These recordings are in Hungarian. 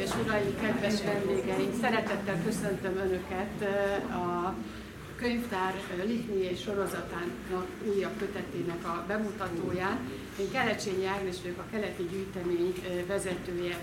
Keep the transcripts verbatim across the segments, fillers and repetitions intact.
és uraim, kedves vendégeink! Szeretettel köszöntöm Önöket a könyvtár Lichnie sorozatának újabb kötetének a bemutatóján. Én Kelecsényi Ágnes vagyok, a Keleti Gyűjtemény vezetője.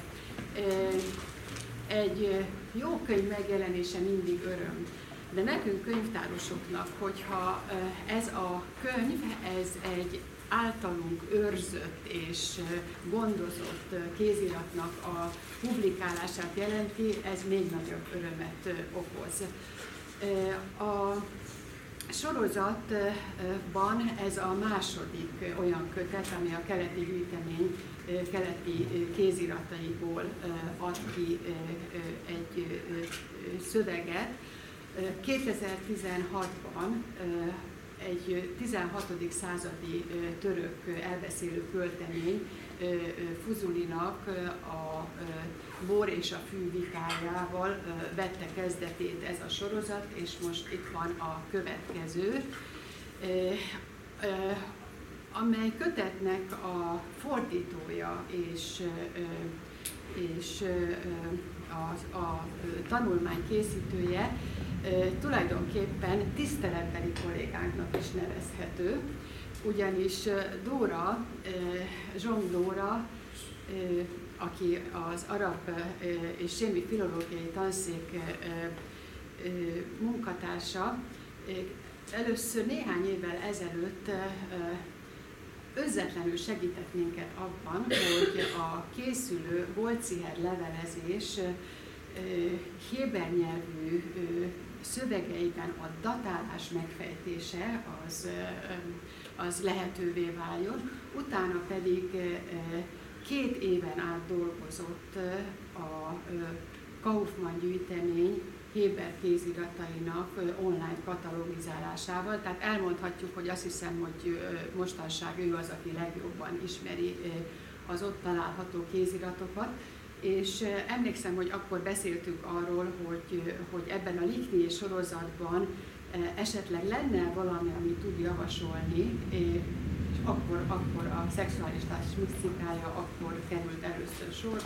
Egy jó könyv megjelenése mindig öröm, de nekünk könyvtárosoknak, hogyha ez a könyv, ez egy általunk őrzött és gondozott kéziratnak a publikálását jelenti, ez még nagyobb örömet okoz. A sorozatban ez a második olyan kötet, ami a Keleti Gyűjtemény keleti kézirataiból ad ki egy szöveget. kétezer-tizenhatban egy tizenhatodik századi török elbeszélő költemény Fuzulinak a bor és a fű vitájával vette kezdetét ez a sorozat, és most itt van a következő, amely kötetnek a fordítója és, és a, a tanulmány készítője tulajdonképpen tiszteletbeli kollégánknak is nevezhető, ugyanis Dóra, Zsong Dóra, aki az arab és sémi filológiai tanszék munkatársa, először néhány évvel ezelőtt özzetlenül segített minket abban, hogy a készülő Goldziher levelezés héber nyelvű szövegeiben a datálás megfejtése az, az lehetővé váljon, utána pedig két éven át dolgozott a Kaufmann gyűjtemény héber kéziratainak online katalogizálásával, tehát elmondhatjuk, hogy azt hiszem, hogy mostanság ő az, aki legjobban ismeri az ott található kéziratokat, és emlékszem, hogy akkor beszéltünk arról, hogy, hogy ebben a Lichnie sorozatban esetleg lenne valami, amit tud javasolni, és akkor, akkor a szexualitás misztikája akkor került először sor,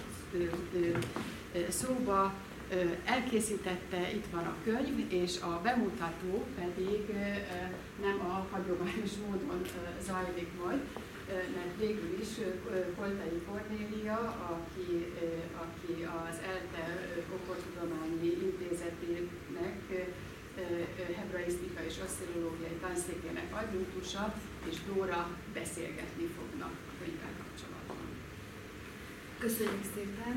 szóba, elkészítette, itt van a könyv, és a bemutató pedig nem a hagyományos módon zajlik majd, mert végül is Koltai Kornélia, aki, aki az ELTE Okortudományi Intézetének hebraisztika és assziriológiai tanszékének adjunktusa, és Dóra beszélgetni fognak a könyvvel kapcsolatban. Köszönjük szépen!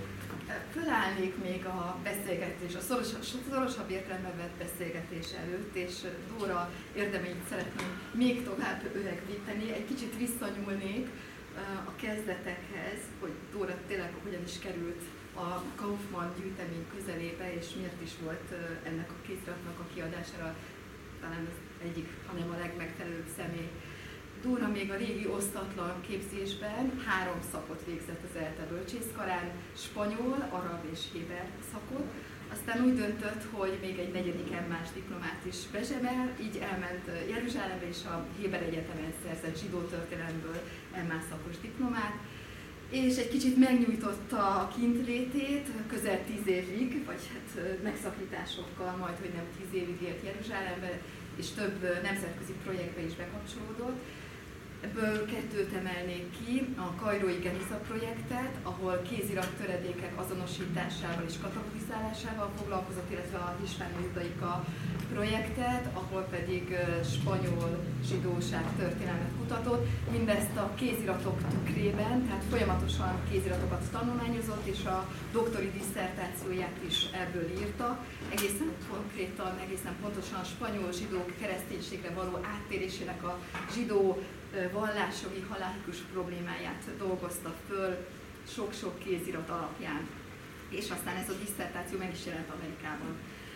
Fölállnék még a beszélgetés, a szorosabb, szorosabb értelemben vett beszélgetés előtt, és Dóra érdemeit szeretném még tovább öregbíteni. Egy kicsit visszanyúlnék a kezdetekhez, hogy Dóra tényleg hogyan is került a Kaufmann gyűjtemény közelébe, és miért is volt ennek a kéziratnak a kiadására talán az egyik, hanem a legmegfelelőbb személy. Dóra még a régi osztatlan képzésben három szakot végzett az ELTE bölcsészkarán, spanyol, arab és héber szakot. Aztán úgy döntött, hogy még egy negyedik em más diplomát is bezsebel, így elment Jeruzsálembe, és a Héber Egyetemen szerzett zsidó történelemből em más szakos diplomát, és egy kicsit megnyújtotta a kintlétét, közel tíz évig, vagy hát megszakításokkal, majd hogy nem tíz évig élt Jeruzsálembe, és több nemzetközi projektbe is bekapcsolódott. Ebből kettőt emelnék ki, a Kairói Geniza projektet, ahol kézirat töredékek azonosításával és katalogizálásával foglalkozott, illetve a Hispano-Judaika projektet, ahol pedig spanyol zsidóság történelmet kutatott. Mindezt a kéziratok tükrében, tehát folyamatosan kéziratokat tanulmányozott, és a doktori disszertációját is ebből írta. Egészen konkrétan, egészen pontosan a spanyol zsidók kereszténységre való áttérésének a zsidó vallásjogi halálikus problémáját dolgozta föl sok-sok kézirat alapján. És aztán ez a disszertáció meg is jelent Amerikában.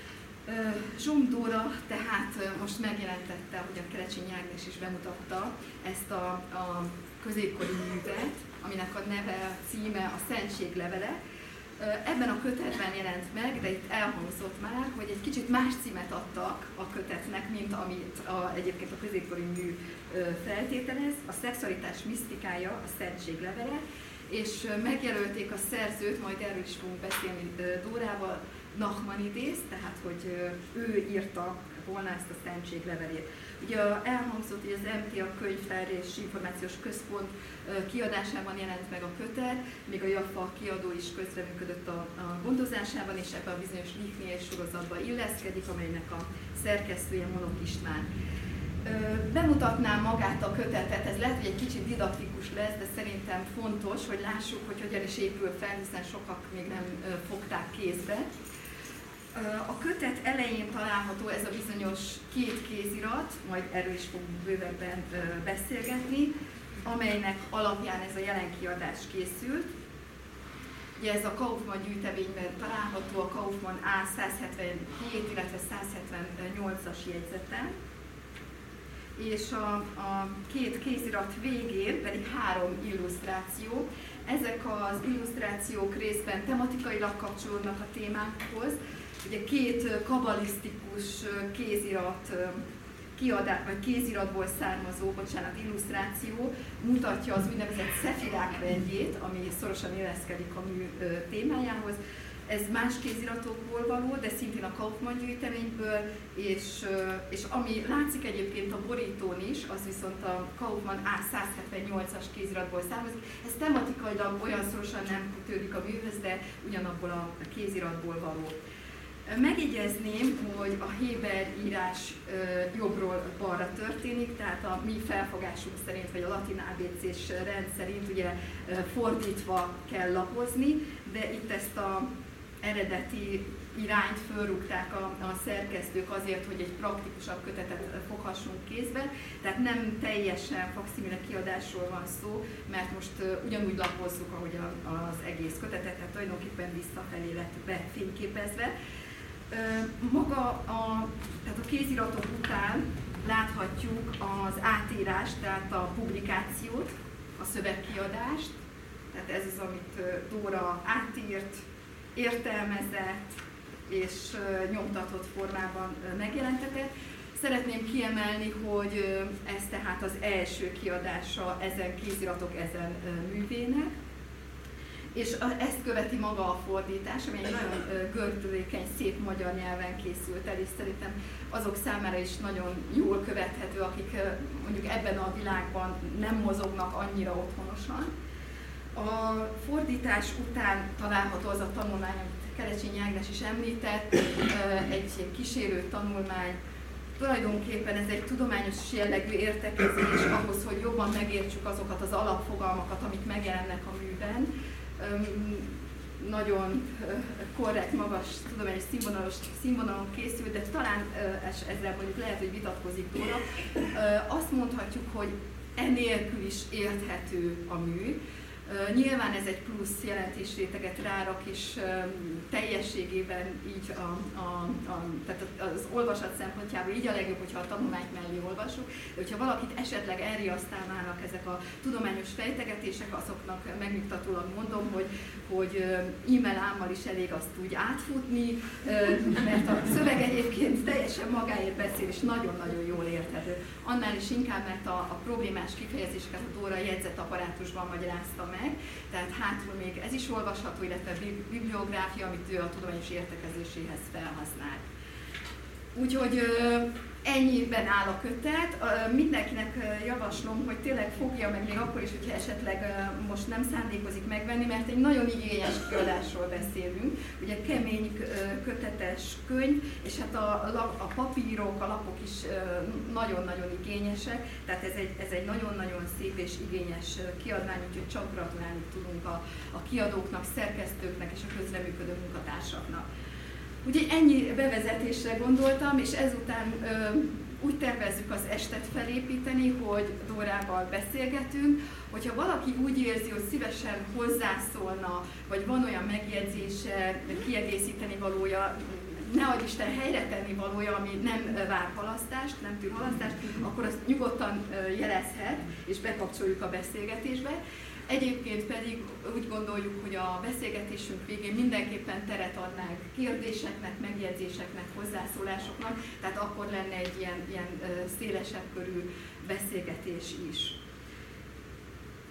Zsong Dóra tehát most megjelentette, ahogy a Kelecsényi Ágnes is bemutatta, ezt a, a középkori művet, aminek a neve, címe a Szentség levele. Ebben a kötetben jelent meg, de itt elhangzott már, hogy egy kicsit más címet adtak a kötetnek, mint amit a, egyébként a középkori mű feltételez. A szexualitás misztikája, a Szentség levele, és megjelölték a szerzőt, majd erről is fogunk beszélni Dórával, Nachmanidész, tehát hogy ő írta volna ezt a szentséglevelét. Ugye elhangzott, hogy az em té á Könyvtár és Információs Központ kiadásában jelent meg a kötet, még a Jaffa kiadó is közreműködött a, a gondozásában, és ebben a bizonyos Lichnél sorozatban illeszkedik, amelynek a szerkesztője Monok István. Bemutatnám magát a kötetet, ez lehet, hogy egy kicsit didaktikus lesz, de szerintem fontos, hogy lássuk, hogy hogyan is épül fel, hiszen sokak még nem fogták kézbe. A kötet elején található ez a bizonyos két kézirat, majd erről is fogunk bővebben beszélgetni, amelynek alapján ez a jelenkiadás készült. Ugye ez a Kaufmann gyűjteményben található, a Kaufmann A száz hetvenhét, illetve száz hetvennyolcas jegyzeten, és a, a két kézirat végén pedig három illusztráció. Ezek az illusztrációk részben tematikailag kapcsolódnak a témákhoz. Ugye két kabalisztikus kézirat, kiadás, vagy kéziratból származó, bocsánat, illusztráció mutatja az úgynevezett szefirák rendjét, ami szorosan illeszkedik a mű témájához. Ez más kéziratokból való, de szintén a Kaufmann gyűjteményből, és, és ami látszik egyébként a borítón is, az viszont a Kaufmann A száz hetvennyolcas kéziratból származik. Ez tematikailag olyan szorosan nem kötődik a műhöz, de ugyanabból a kéziratból való. Megjegyezném, hogy a Héber írás jobbról balra történik, tehát a mi felfogásunk szerint, vagy a latin á bé cés rend szerint ugye fordítva kell lapozni, de itt ezt az eredeti irányt fölrúgták a, a szerkesztők azért, hogy egy praktikusabb kötetet foghassunk kézbe, tehát nem teljesen fakszimile kiadásról van szó, mert most uh, ugyanúgy lapozzuk, ahogy a, az egész kötetet, tehát tulajdonképpen visszafelé lett befényképezve. Maga a, tehát a kéziratok után láthatjuk az átírást, tehát a publikációt, a szövegkiadást, tehát ez az, amit Dóra átírt, értelmezett és nyomtatott formában megjelentetett. Szeretném kiemelni, hogy ez tehát az első kiadása ezen kéziratok ezen művének, és ezt követi maga a fordítás, ami egy nagyon gördülékeny, szép magyar nyelven készült el, és szerintem azok számára is nagyon jól követhető, akik mondjuk ebben a világban nem mozognak annyira otthonosan. A fordítás után található az a tanulmány, amit Kerecsényi Ágnes is említett, egy kísérő tanulmány. Tulajdonképpen ez egy tudományos jellegű értekezés ahhoz, hogy jobban megértsük azokat az alapfogalmakat, amik megjelennek a műben. Nagyon korrekt, magas, tudományos színvonalos, színvonalon készült, de talán ezzel mondjuk lehet, hogy vitatkozik Dóra. Azt mondhatjuk, hogy enélkül is érthető a mű. Nyilván ez egy plusz jelentésréteget rárak, és teljességében így a, a, a, tehát az olvasat szempontjából így a legjobb, hogyha a tanulmányt mellé olvasunk, de hogyha valakit esetleg elriasztálnának ezek a tudományos fejtegetések, azoknak megnyugtatólag mondom, hogy, hogy e-mail ámmal is elég azt úgy átfutni, mert a szöveg egyébként teljesen magáért beszél, és nagyon-nagyon jól érthető. Annál is inkább, mert a, a problémás kifejezéseket a Dóra jegyzetapparátusban magyarázta meg, tehát hátul még ez is olvasható, illetve bibliográfia, amit ő a tudományos értekezéséhez felhasznál. Úgyhogy ennyiben áll a kötet. Mindenkinek javaslom, hogy tényleg fogja meg még akkor is, hogyha esetleg most nem szándékozik megvenni, mert egy nagyon igényes kiadásról beszélünk. Ugye kemény kötetes könyv, és hát a, a papírok, a lapok is nagyon-nagyon igényesek, tehát ez egy, ez egy nagyon-nagyon szép és igényes kiadvány, úgyhogy csak gratulálni tudunk a, a kiadóknak, szerkesztőknek és a közreműködő munkatársaknak. Ugye ennyi bevezetésre gondoltam, és ezután ö, úgy tervezzük az estet felépíteni, hogy Dórával beszélgetünk, hogyha valaki úgy érzi, hogy szívesen hozzászólna, vagy van olyan megjegyzése, kiegészíteni valója, ne adj Isten helyre tenni valója, ami nem vár halasztást, nem tűr halasztást, akkor azt nyugodtan jelezhet, és bekapcsoljuk a beszélgetésbe. Egyébként pedig úgy gondoljuk, hogy a beszélgetésünk végén mindenképpen teret adnánk kérdéseknek, megjegyzéseknek, hozzászólásoknak, tehát akkor lenne egy ilyen, ilyen szélesebb körű beszélgetés is.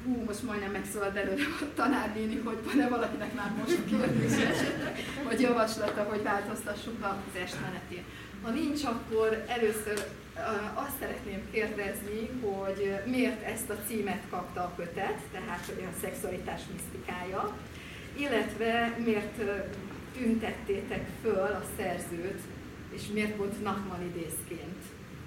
hú, most majdnem megszólalt előre a tanárnéni, hogy van-e valakinek már most kérdés esetleg, vagy javaslata, hogy változtassuk az estmenetén. Ha nincs, akkor először azt szeretném kérdezni, hogy miért ezt a címet kapta a kötet, tehát a szexualitás misztikája, illetve miért tüntettétek föl a szerzőt, és miért pont Nachmanidészként?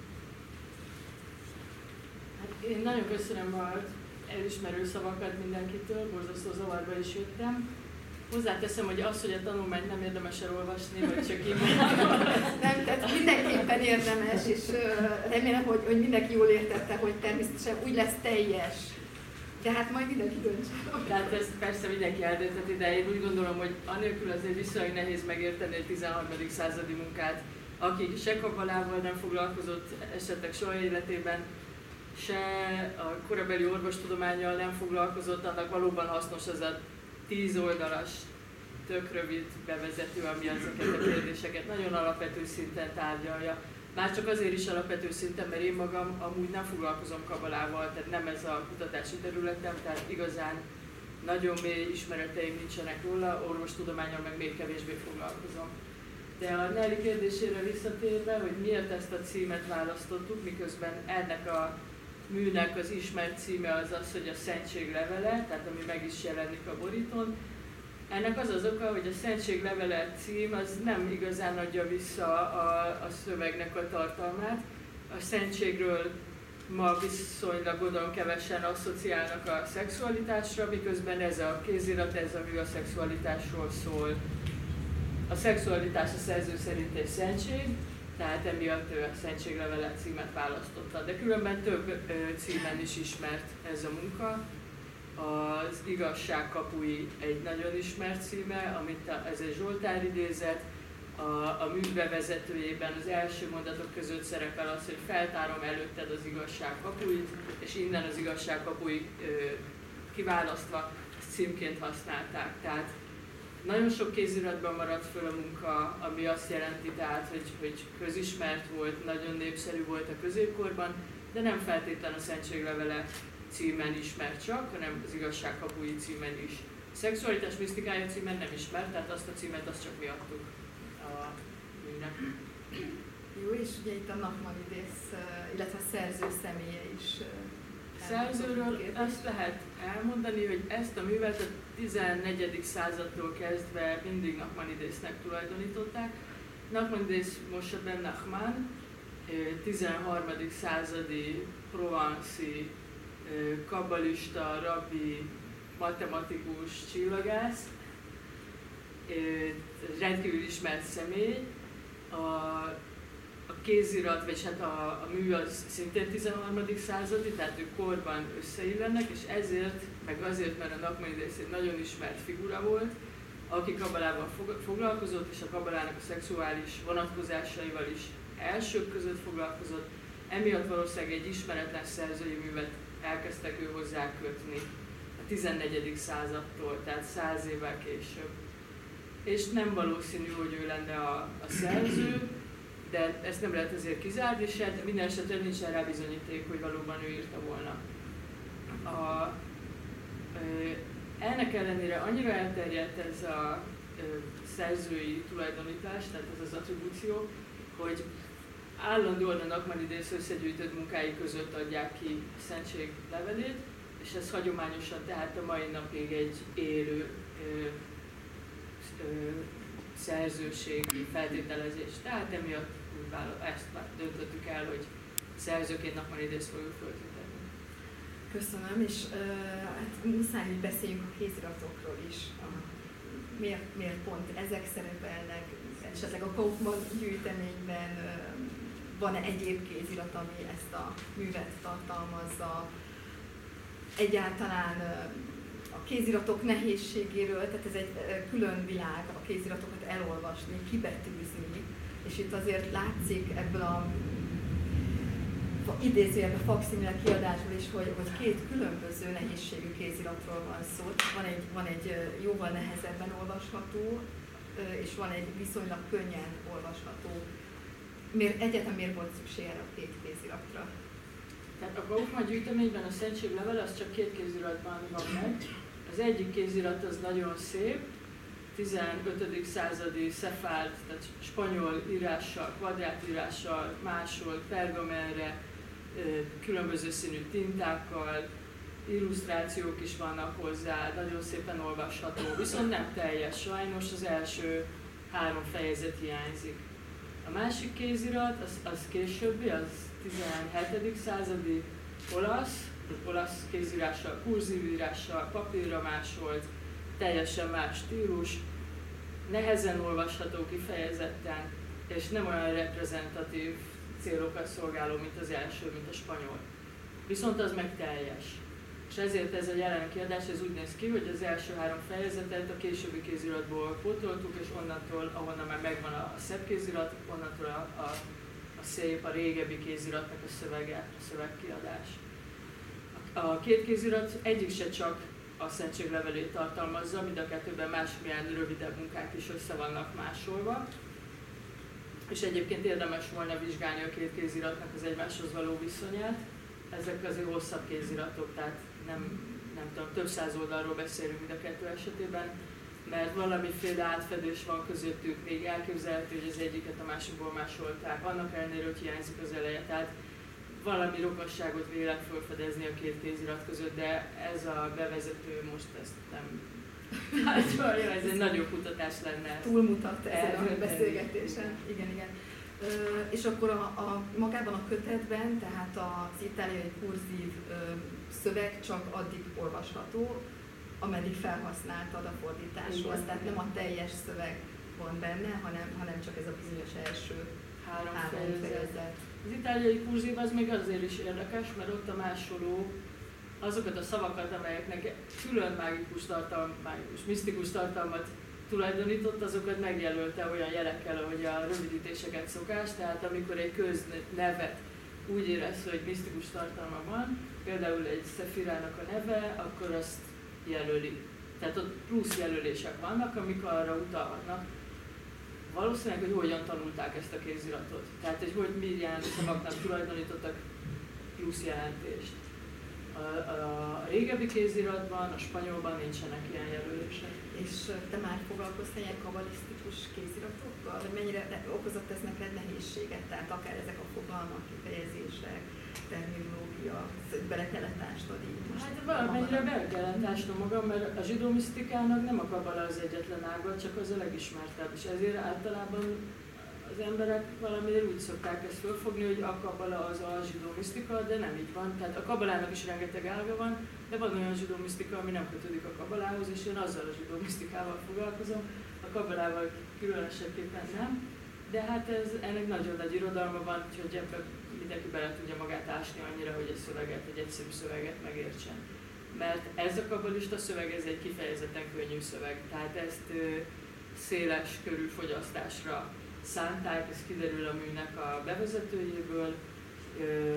Hát én nagyon köszönöm a elismerő szavakat mindenkitől, borzasztó zavarba is jöttem. Hozzáteszem, hogy az, hogy a tanulmányt nem érdemes elolvasni, vagy csak így nem, tehát mindenképpen érdemes, és remélem, hogy, hogy mindenki jól értette, hogy természetesen úgy lesz teljes. De hát majd mindenki döntse. Tehát ezt persze mindenki eldöntheti, de én úgy gondolom, hogy anélkül azért viszonylag nehéz megérteni egy tizenharmadik századi munkát, aki se kabbalával nem foglalkozott esetleg soha életében, se a korabeli orvostudománnyal nem foglalkozott, annak valóban hasznos az a tíz oldalas, tök rövid bevezető, ami ezeket a kérdéseket nagyon alapvető szinten tárgyalja. Már csak azért is alapvető szinten, mert én magam amúgy nem foglalkozom kabbalával, tehát nem ez a kutatási területem, tehát igazán nagyon mély ismereteim nincsenek róla, orvostudománnyal meg még kevésbé foglalkozom. De a Nelly kérdésére visszatérve, hogy miért ezt a címet választottuk, miközben ennek a műnek az ismert címe az az, hogy a Szentség levele, tehát ami meg is jelenik a borítón. Ennek az az oka, hogy a Szentség levele cím az nem igazán adja vissza a, a szövegnek a tartalmát. A szentségről ma viszonylag gondolom kevesen asszociálnak a szexualitásra, miközben ez a kézirat, ez a mű a szexualitásról szól. A szexualitás a szerző szerint egy szentség, tehát emiatt ő a Szentséglevele címet választotta. De különben több címen is ismert ez a munka. Az Igazság kapui egy nagyon ismert címe, amit a, ez egy Zsoltár idézet. A, a mű bevezetőjében az első mondatok között szerepel az, hogy feltárom előtted az igazság kapuit, és innen az igazság kapuit kiválasztva ezt címként használták. Tehát nagyon sok kéziratban maradt föl a munka, ami azt jelenti, tehát, hogy, hogy közismert volt, nagyon népszerű volt a középkorban, de nem feltétlen a Szentséglevele címen ismert csak, hanem az Igazság kapui címen is. A Szexualitás misztikája címen nem ismert, tehát azt a címet azt csak mi adtuk a műnek. Jó, és ugye itt a Nachmanidész, illetve a szerző személye is. Szerzőről azt lehet elmondani, hogy ezt a művet a tizennegyedik századtól kezdve mindig Nachmanidésznek tulajdonították. Nachmanidész Moshe ben Nachman, tizenharmadik századi provence-i kabbalista, rabbi, matematikus, csillagász, rendkívül ismert személy. A A kézirat, vagy hát a, a mű az szintén tizenharmadik századi, tehát ők korban összeillenek, és ezért, meg azért, mert a Nachmanidész egy nagyon ismert figura volt, aki kabbalával foglalkozott, és a kabbalának a szexuális vonatkozásaival is elsők között foglalkozott, emiatt valószínűleg egy ismeretlen szerzői művet elkezdtek ő hozzá kötni a tizennegyedik századtól, tehát száz évvel később. És nem valószínű, hogy ő lenne a, a szerző, de ezt nem lehet azért kizárni se, de minden esetre nincsen rá bizonyíték, hogy valóban ő írta volna. A, ö, ennek ellenére annyira elterjedt ez a ö, szerzői tulajdonítás, tehát ez az attribúció, hogy állandóan a Nachmanidész összegyűjtött munkái között adják ki a Szentség levelét, és ez hagyományosan tehát a mai napig egy élő ö, ö, szerzőségi feltételezés. Tehát emiatt ezt döntöttük el, hogy szerzőként Nachmanidész fogjuk föltüntetni. Köszönöm, és uh, hát muszáj, hogy beszéljünk a kéziratokról is. Uh, miért, miért pont ezek szerepelnek? Esetleg a Kaufmann gyűjteményben uh, van-e egyéb kézirat, ami ezt a művet tartalmazza? Egyáltalán uh, a kéziratok nehézségéről, tehát ez egy uh, külön világ, a kéziratokat elolvasni, kibetűzni, és itt azért látszik ebből a idézőjelben fakszimile kiadásból is, hogy, hogy két különböző nehézségű kéziratról van szó. Van egy, van egy jóval nehezebben olvasható, és van egy viszonylag könnyen olvasható. Miért, egyáltalán miért volt szükség erre a két kéziratra? Tehát a Kaufmann gyűjteményben a Szentség levele az csak két kéziratban van meg. Az egyik kézirat az nagyon szép, tizenötödik századi szefárd, tehát spanyol írással, kvadrátírással, másolt, pergamenre, különböző színű tintákkal, illusztrációk is vannak hozzá, nagyon szépen olvasható, viszont nem teljes, sajnos az első három fejezet hiányzik. A másik kézirat, az, az későbbi, az tizenhetedik századi olasz, olasz kézírással, kurzív írással, papírra másolt, teljesen más stílus, nehezen olvasható kifejezetten, és nem olyan reprezentatív célokat szolgáló, mint az első, mint a spanyol. Viszont az meg teljes. És ezért ez a jelen kiadás ez úgy néz ki, hogy az első három fejezetet a későbbi kéziratból pótoltuk, és onnantól, ahonnan már megvan a, a szebb kézirat, onnantól a, a, a szép, a régebbi kéziratnak a szövege, a szövegkiadás. A, a két kézirat egyik se csak a Szentség levelét tartalmazza, mind a kettőben másmilyen rövidebb munkák is össze vannak másolva. És egyébként érdemes volna vizsgálni a két kéziratnak az egymáshoz való viszonyát. Ezek azért hosszabb kéziratok, tehát nem, nem tudom, több száz oldalról beszélünk mind a kettő esetében, mert valamiféle átfedés van közöttük, még elképzelhető, hogy az egyiket a másikból másolták, annak ellenére, hogy hiányzik az eleje. Tehát valami rokosságot vélek felfedezni a két kézirat között, de ez a bevezető most ezt nem... ez egy nagyobb kutatás lenne. Túlmutat ezen a beszélgetésen. Igen, igen. Ö, és akkor a, a, magában a kötetben, tehát az itáliai kurzív ö, szöveg csak addig olvasható, ameddig felhasználtad a fordításhoz. Tehát nem a teljes szöveg van benne, hanem, hanem csak ez a bizonyos első három, három fejezet. fejezet. Az itáliai kurzív az még azért is érdekes, mert ott a másoló azokat a szavakat, amelyeknek külön mágikus tartalmat, mágikus, misztikus tartalmat tulajdonított, azokat megjelölte olyan jelekkel, ahogy a rövidítéseket szokás, tehát amikor egy köznevet úgy érez, hogy misztikus tartalma van, például egy szefirának a neve, akkor azt jelöli. Tehát ott plusz jelölések vannak, amik arra utalnak. Valószínűleg, hogy hogyan tanulták ezt a kéziratot. Tehát, hogy hogy milyen szavaknak tulajdonítottak plusz jelentést. A, a régebbi kéziratban, a spanyolban nincsenek ilyen jelölések. És te már foglalkoztál ilyen kabalisztikus kéziratokkal? Vagy mennyire okozott ez neked nehézséget? Tehát akár ezek a fogalmak, kifejezések, terminológia, bele kellett ásnod így most? Hát valamennyire bele kellett ásnom magam, mert a zsidó misztikának nem a kabala az egyetlen ága, csak az a legismertebb. És ezért általában az emberek valamiért úgy szokták ezt fölfogni, hogy a kabala az a zsidó misztika, de nem így van. Tehát a kabalának is rengeteg ága van, de van olyan zsidó misztika, ami nem kötődik a kabalához, és én azzal a zsidó misztikával foglalkozom, a kabalával különösebben nem. De hát ez, ennek nagyon nagy irodalma van, úgyhogy ebben mindenki bele tudja magát ásni annyira, hogy egy szöveget, egy egyszerű szöveget megértsen. Mert ez a kabalista szöveg, ez egy kifejezetten könnyű szöveg, tehát ezt ö, széles körű fogyasztásra szánták, ez kiderül a műnek a bevezetőjéből. Ö,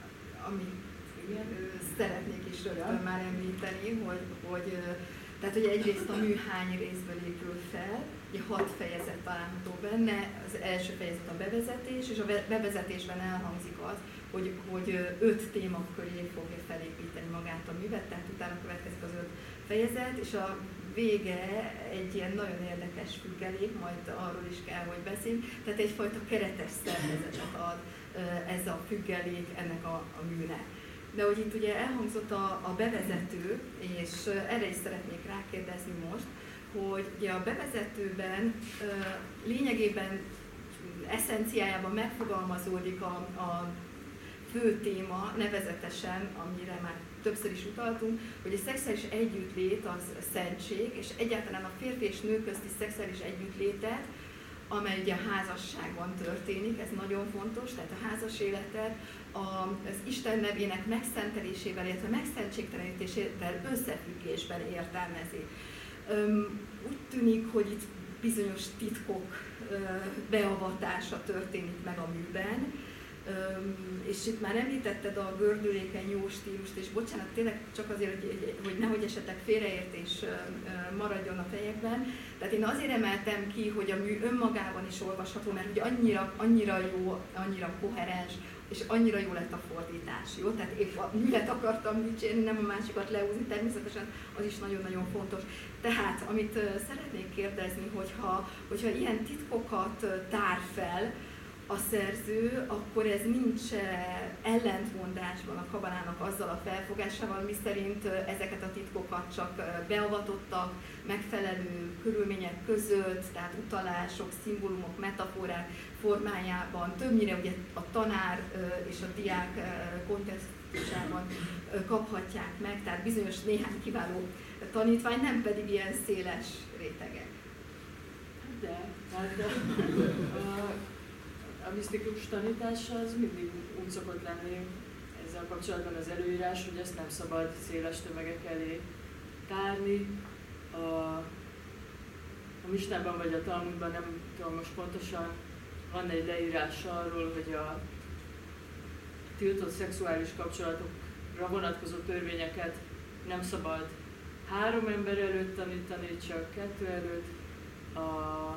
Ami igen, szeretnék is rögtön ja. már említeni, hogy, hogy, tehát, hogy egyrészt a mű hány részből épül fel, ugye hat fejezet található benne, az első fejezet a bevezetés, és a bevezetésben elhangzik az, hogy, hogy öt témaköré fogja felépíteni magát a művet, tehát utána következik az öt fejezet, és a vége egy ilyen nagyon érdekes függelék, majd arról is kell, hogy beszéljünk, tehát egyfajta keretes szervezetet ad ez a függelék ennek a, a műnek. De hogy itt ugye elhangzott a, a bevezető, és erre is szeretnék rákérdezni most, hogy ugye a bevezetőben lényegében, eszenciájában megfogalmazódik a, a fő téma, nevezetesen, amire már többször is utaltunk, hogy a szexuális együttlét az szentség, és egyáltalán a férfi és nő közti szexuális együttlétet, amely ugye a házasságban történik, ez nagyon fontos, tehát a házas életet az Isten nevének megszentelésével, illetve megszentségtelenítésével összefüggésben értelmezi. Úgy tűnik, hogy itt bizonyos titkok beavatása történik meg a műben, és itt már említetted a gördülékeny jó stílust, és bocsánat, tényleg csak azért, hogy, hogy nehogy esetleg félreértés maradjon a fejekben. Tehát én azért emeltem ki, hogy a mű önmagában is olvasható, mert ugye annyira, annyira jó, annyira koherens, és annyira jó lett a fordítás, jó? Tehát épp a művet akartam dicsérni, nem a másikat leúzni, természetesen az is nagyon-nagyon fontos. Tehát, amit szeretnék kérdezni, hogyha, hogyha ilyen titkokat tár fel a szerző, akkor ez nincs ellentmondásban a kabalának azzal a felfogásával, miszerint ezeket a titkokat csak beavatottak megfelelő körülmények között, tehát utalások, szimbólumok, metaforák formájában, többnyire ugye a tanár és a diák kontextusában kaphatják meg, tehát bizonyos néhány kiváló tanítvány, nem pedig ilyen széles rétegek. De, hát a, a, a misztikus tanítás az mindig úgy szokott lenni ezzel kapcsolatban az előírás, hogy ezt nem szabad széles tömegek elé tárni. A, a Misnában vagy a Talmudban, nem tudom most pontosan, van egy leírás arról, hogy a tiltott szexuális kapcsolatokra vonatkozó törvényeket nem szabad három ember előtt tanítani, csak kettő előtt. A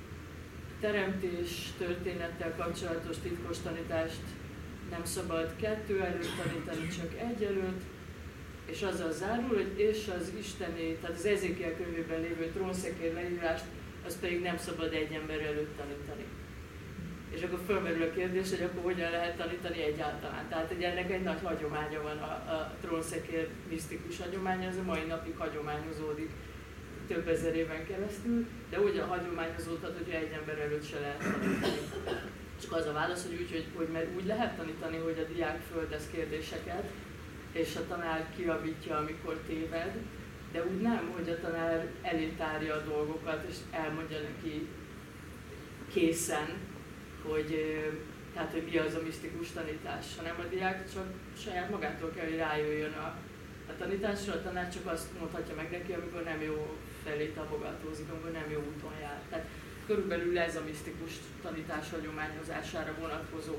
teremtés történettel kapcsolatos titkos tanítást nem szabad kettő előtt tanítani, csak egy előtt, és azzal zárul, hogy és az isteni, tehát az Ezékiel könyvében lévő trónszekér leírást, az pedig nem szabad egy ember előtt tanítani. És akkor fölmerül a kérdés, hogy akkor hogyan lehet tanítani egyáltalán. Tehát hogy ennek egy nagy hagyománya van, a, a trónszekér misztikus hagyománya, az a mai napig hagyományozódik több ezer éven keresztül, de ugyan hagyományozódhat, hogyha egy ember előtt se lehet tanítani. Csak az a válasz, hogy úgy, hogy, hogy mert úgy lehet tanítani, hogy a diák földez kérdéseket, és a tanár kijavítja, amikor téved, de úgy nem, hogy a tanár elétárja a dolgokat, és elmondja neki készen, hogy, tehát, hogy mi az a misztikus tanítás, hanem a diák csak saját magától kell, hogy rájöjjön a, a tanításra, a tanár csak azt mondhatja meg neki, amikor nem jó felé tapogatózik, amikor nem jó úton jár. Tehát körülbelül ez a misztikus tanítás hagyományozására vonatkozó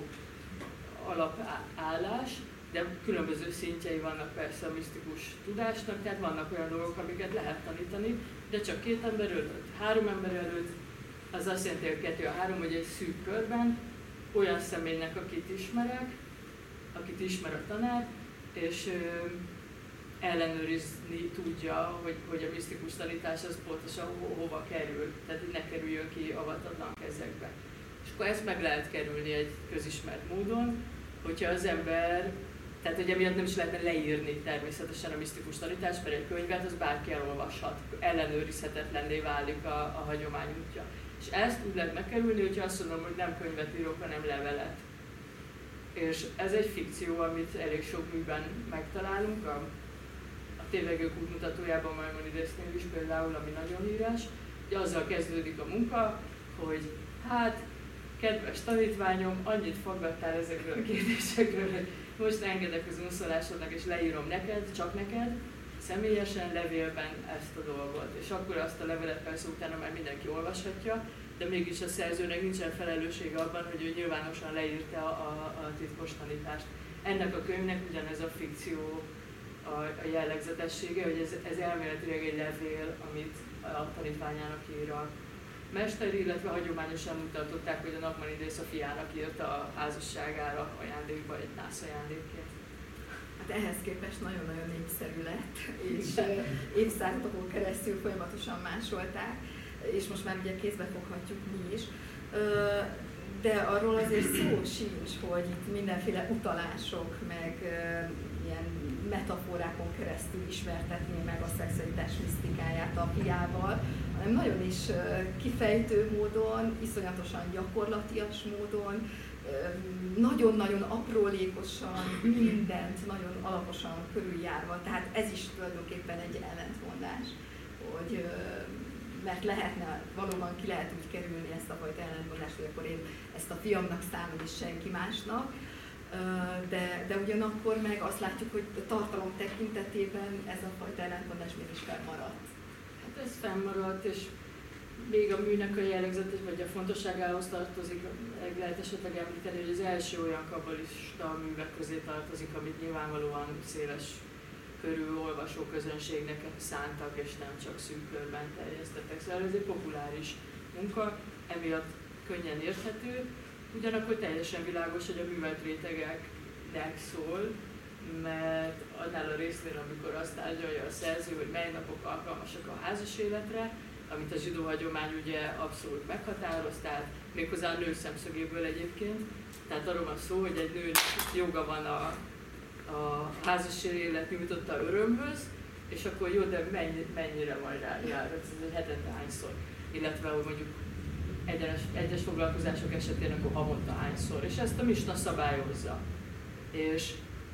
alapállás, de különböző szintjei vannak persze a misztikus tudásnak, tehát vannak olyan dolgok, amiket lehet tanítani, de csak két ember előtt, három ember előtt, az azt jelenti, hogy kettő a három, hogy egy szűk körben, olyan személynek, akit ismerek, akit ismer a tanár, és ö, ellenőrizni tudja, hogy, hogy a misztikus tanítás az pontosan ho- hova kerül, tehát hogy ne kerüljön ki avatatlan kezekbe. És akkor ezt meg lehet kerülni egy közismert módon, hogyha az ember, tehát hogy emiatt nem is lehetne leírni természetesen a misztikus tanítást, mert egy könyvet az bárki elolvashat, ellenőrizhetetlenné válik a, a hagyomány útja. És ezt úgy lehet megkerülni, hogyha azt mondom, hogy nem könyvet írok, hanem levelet. És ez egy fikció, amit elég sok műben megtalálunk. A, a Tévegők útmutatójában, Maimonides-nél is például, ami nagyon híres, hogy azzal kezdődik a munka, hogy hát, kedves tanítványom, annyit faggattál ezekről a kérdésekről, hogy most engedek az unszolásodnak, és leírom neked, csak neked, személyesen, levélben ezt a dolgot. És akkor azt a levelet persze utána már mindenki olvashatja, de mégis a szerzőnek nincsen felelőssége abban, hogy ő nyilvánosan leírta a, a titkos tanítást. Ennek a könyvnek ugyanez a fikció a, a jellegzetessége, hogy ez, ez elméletileg egy levél, amit a tanítványának ír a mester, illetve hagyományosan úgy tartották, hogy a Nachmanides a fiának írta a házasságára ajándékba egy nász ajándékként. Hát ehhez képest nagyon-nagyon népszerű lett, és évszázadokon keresztül folyamatosan másolták, és most már ugye kézbe foghatjuk mi is. De arról azért szó sincs, hogy itt mindenféle utalások, meg ilyen metaforákon keresztül ismertetné meg a szexualitás misztikáját a fiával, hanem nagyon is kifejtő módon, iszonyatosan gyakorlatias módon, nagyon-nagyon aprólékosan, mindent nagyon alaposan körüljárva. Tehát ez is tulajdonképpen egy ellentmondás, hogy mert lehetne, valóban ki lehet úgy kerülni ezt a fajta ellentmondást, hogy akkor én ezt a fiamnak számom is senki másnak, de, de ugyanakkor meg azt látjuk, hogy a tartalom tekintetében ez a fajta ellentmondás mégis fennmaradt. Hát ez fennmaradt, és még a műnek a jellegzetes, vagy a fontosságához tartozik, lehet esetleg említeni, hogy az első olyan kabbalista művek közé tartozik, amit nyilvánvalóan széles körű olvasóközönségnek szántak, és nem csak szűk körben terjesztettek. Szóval ez egy populáris munka, emiatt könnyen érthető, Ugyanakkor teljesen világos, hogy a művelt rétegeknek szól, mert annál a résznél, amikor azt tárgyalja a szerző, hogy mely napok alkalmasak a házas életre, amit a zsidó hagyomány ugye abszolút meghatároz, tehát méghozzá a nő szemszögéből egyébként. Tehát arról van szó, hogy egy nőnek joga van a, a házasság élet nyújtotta örömhöz, és akkor jó, de mennyi, mennyire van rá jár, ez egy hetente hányszor. Illetve, hogy mondjuk egyes, egyes foglalkozások esetén akkor havonta hányszor, és ezt a misna szabályozza. És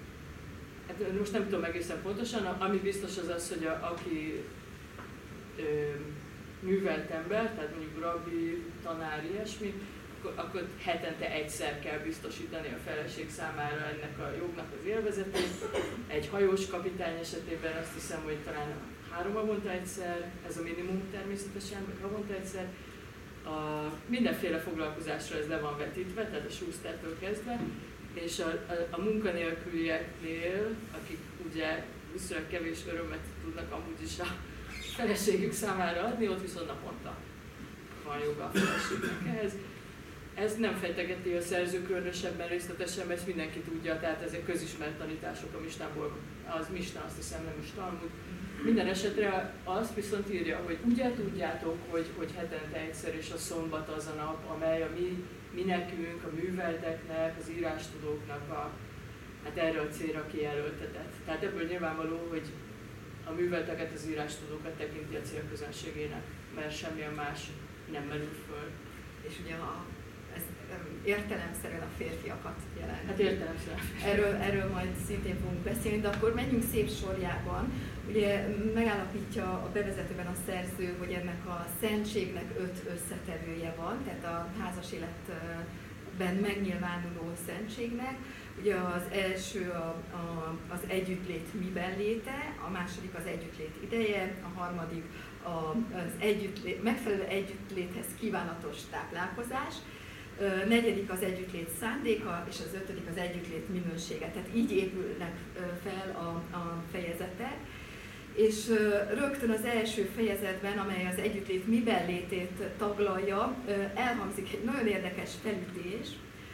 hát most nem tudom egészen pontosan, ami biztos az az, hogy a, aki ö, művelt ember, tehát mondjuk rabbi, tanár, ilyesmi, akkor, akkor hetente egyszer kell biztosítani a feleség számára ennek a jognak az élvezetét. Egy hajós kapitány esetében azt hiszem, hogy talán három havonta egyszer, ez a minimum természetesen, vagy havonta egyszer. A mindenféle foglalkozásra ez le van vetítve, tehát a Schustertől kezdve, és a, a, a munkanélkülieknél, akik ugye viszonylag kevés örömet tudnak amúgy is a feleségük számára adni, ott viszont naponta van joga a feleségnek ehhez. Ez nem fejtegeti a szerző különösebben részletesen, mert ezt mindenki tudja, tehát ezek közismert tanítások a misnából, az misna, azt hiszem, nem is Talmud. Minden esetre azt viszont írja, hogy ugye tudjátok, hogy, hogy hetente egyszer és a szombat az a nap, amely a mi, mi nekünk, a művelteknek, az írástudóknak a, hát erre a célra kijelöltetett. Tehát ebből nyilvánvaló, hogy a művelteket, az írástudókat tekinti a célközönségének, mert semmilyen más nem merül föl. És ugye a, ez értelemszerűen a férfiakat jelenti. Hát értelemszerűen. Erről, erről majd szintén fogunk beszélni, de akkor menjünk szép sorjában. Ugye megállapítja a bevezetőben a szerző, hogy ennek a szentségnek öt összetevője van, tehát a házas életben megnyilvánuló szentségnek. Ugye az első a, a, az együttlét miben léte, a második az együttlét ideje, a harmadik a, az együttlét, megfelelő együttléthez kívánatos táplálkozás, a negyedik az együttlét szándéka, és az ötödik az együttlét minősége. Tehát így épülnek fel a, a fejezetek. És rögtön az első fejezetben, amely az együttlét miben létét taglalja, elhangzik egy nagyon érdekes felütés.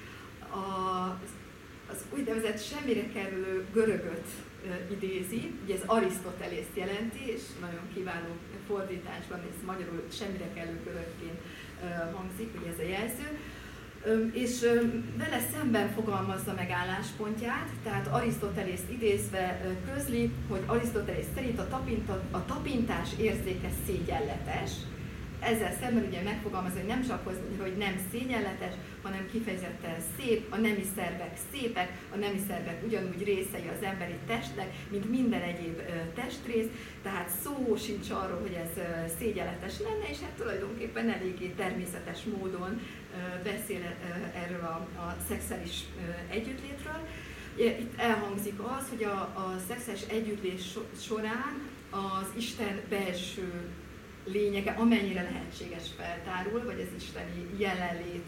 Az, az úgynevezett semmire kerülő görögöt idézi, ugye ez Arisztotelészt jelenti, és nagyon kiváló fordításban, ez magyarul semmire kerülő görögként hangzik, ugye ez a jelző. És vele szemben fogalmazza meg álláspontját, tehát Arisztotelészt idézve közli, hogy Arisztotelész szerint a, tapinta, a tapintás érzéke szégyenletes. Ezzel szemben ugye megfogalmazza, hogy nem csak az, hogy nem szégyenletes, hanem kifejezetten szép, a nemi szervek szépek, a nemi szervek ugyanúgy részei az emberi testnek, mint minden egyéb testrész, tehát szó sincs arról, hogy ez szégyenletes lenne, és hát tulajdonképpen eléggé természetes módon beszél erről a, a szexuális együttlétről. Itt elhangzik az, hogy a, a szexuális együttlés során az Isten belső lényege, amennyire lehetséges feltárul, vagy az isteni jelenlét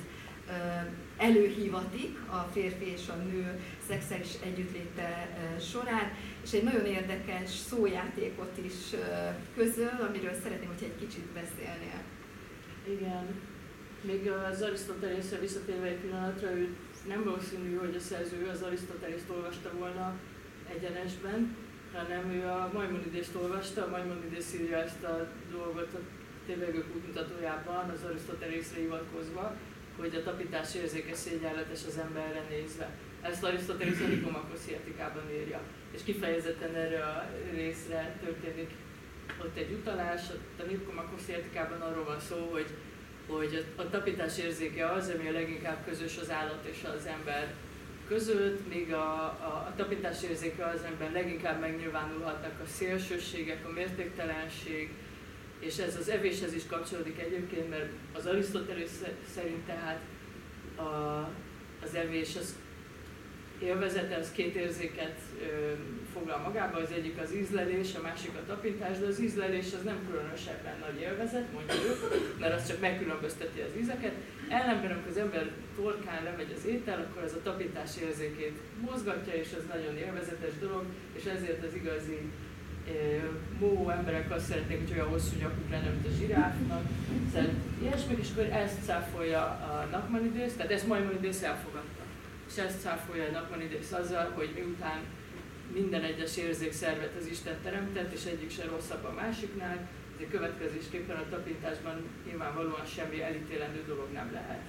előhívatik a férfi és a nő szexuális együttléte során, és egy nagyon érdekes szójátékot is közöl, amiről szeretném, hogyha egy kicsit beszélnél. Igen. Még az Arisztotelészre visszatérve egy pillanatra, ő nem valószínű, hogy a szerző az Arisztotelészt olvasta volna egyenesben, hanem ő a Maimonidést olvasta, a Maimonidész írja ezt a dolgot a Tévegők útmutatójában, az Arisztotelészre hivatkozva, hogy a tapintás érzéke szégyenletes az emberre nézve. Ezt Arisztotelész a Nikomakoszi etikában írja, és kifejezetten erre a részre történik ott egy utalás. A Nikomakoszi etikában arról van szó, hogy, hogy a tapintás érzéke az, ami a leginkább közös az állat és az ember között, míg a, a, a tapintás érzéke az ember leginkább megnyilvánulhatnak a szélsőségek, a mértéktelenség, és ez az evéshez is kapcsolódik egyébként, mert az Arisztotelész szerint tehát a, az evés az élvezete, az két érzéket ö, foglal magába, az egyik az ízlelés, a másik a tapintás, de az ízlelés az nem különösebben nagy élvezet, mondja ő, mert az csak megkülönbözteti az ízeket. Ellenben, amikor az ember torkán lemegy az étel, akkor ez a tapintás érzékét mozgatja, és ez nagyon élvezetes dolog, és ezért az igazi Mó emberek azt szeretnék, hogy olyan hosszú nyakuk lenne, mint a zsiráfnak. Szóval ilyesmik, és akkor ezt cáfolja a Nachmanides, tehát ezt Maimonides elfogadta. És ezt cáfolja a Nachmanides azzal, hogy miután minden egyes érzékszervet az Isten teremtett, és egyik se rosszabb a másiknál, ezért következésképpen a tapintásban nyilvánvalóan semmi elítélendő dolog nem lehet.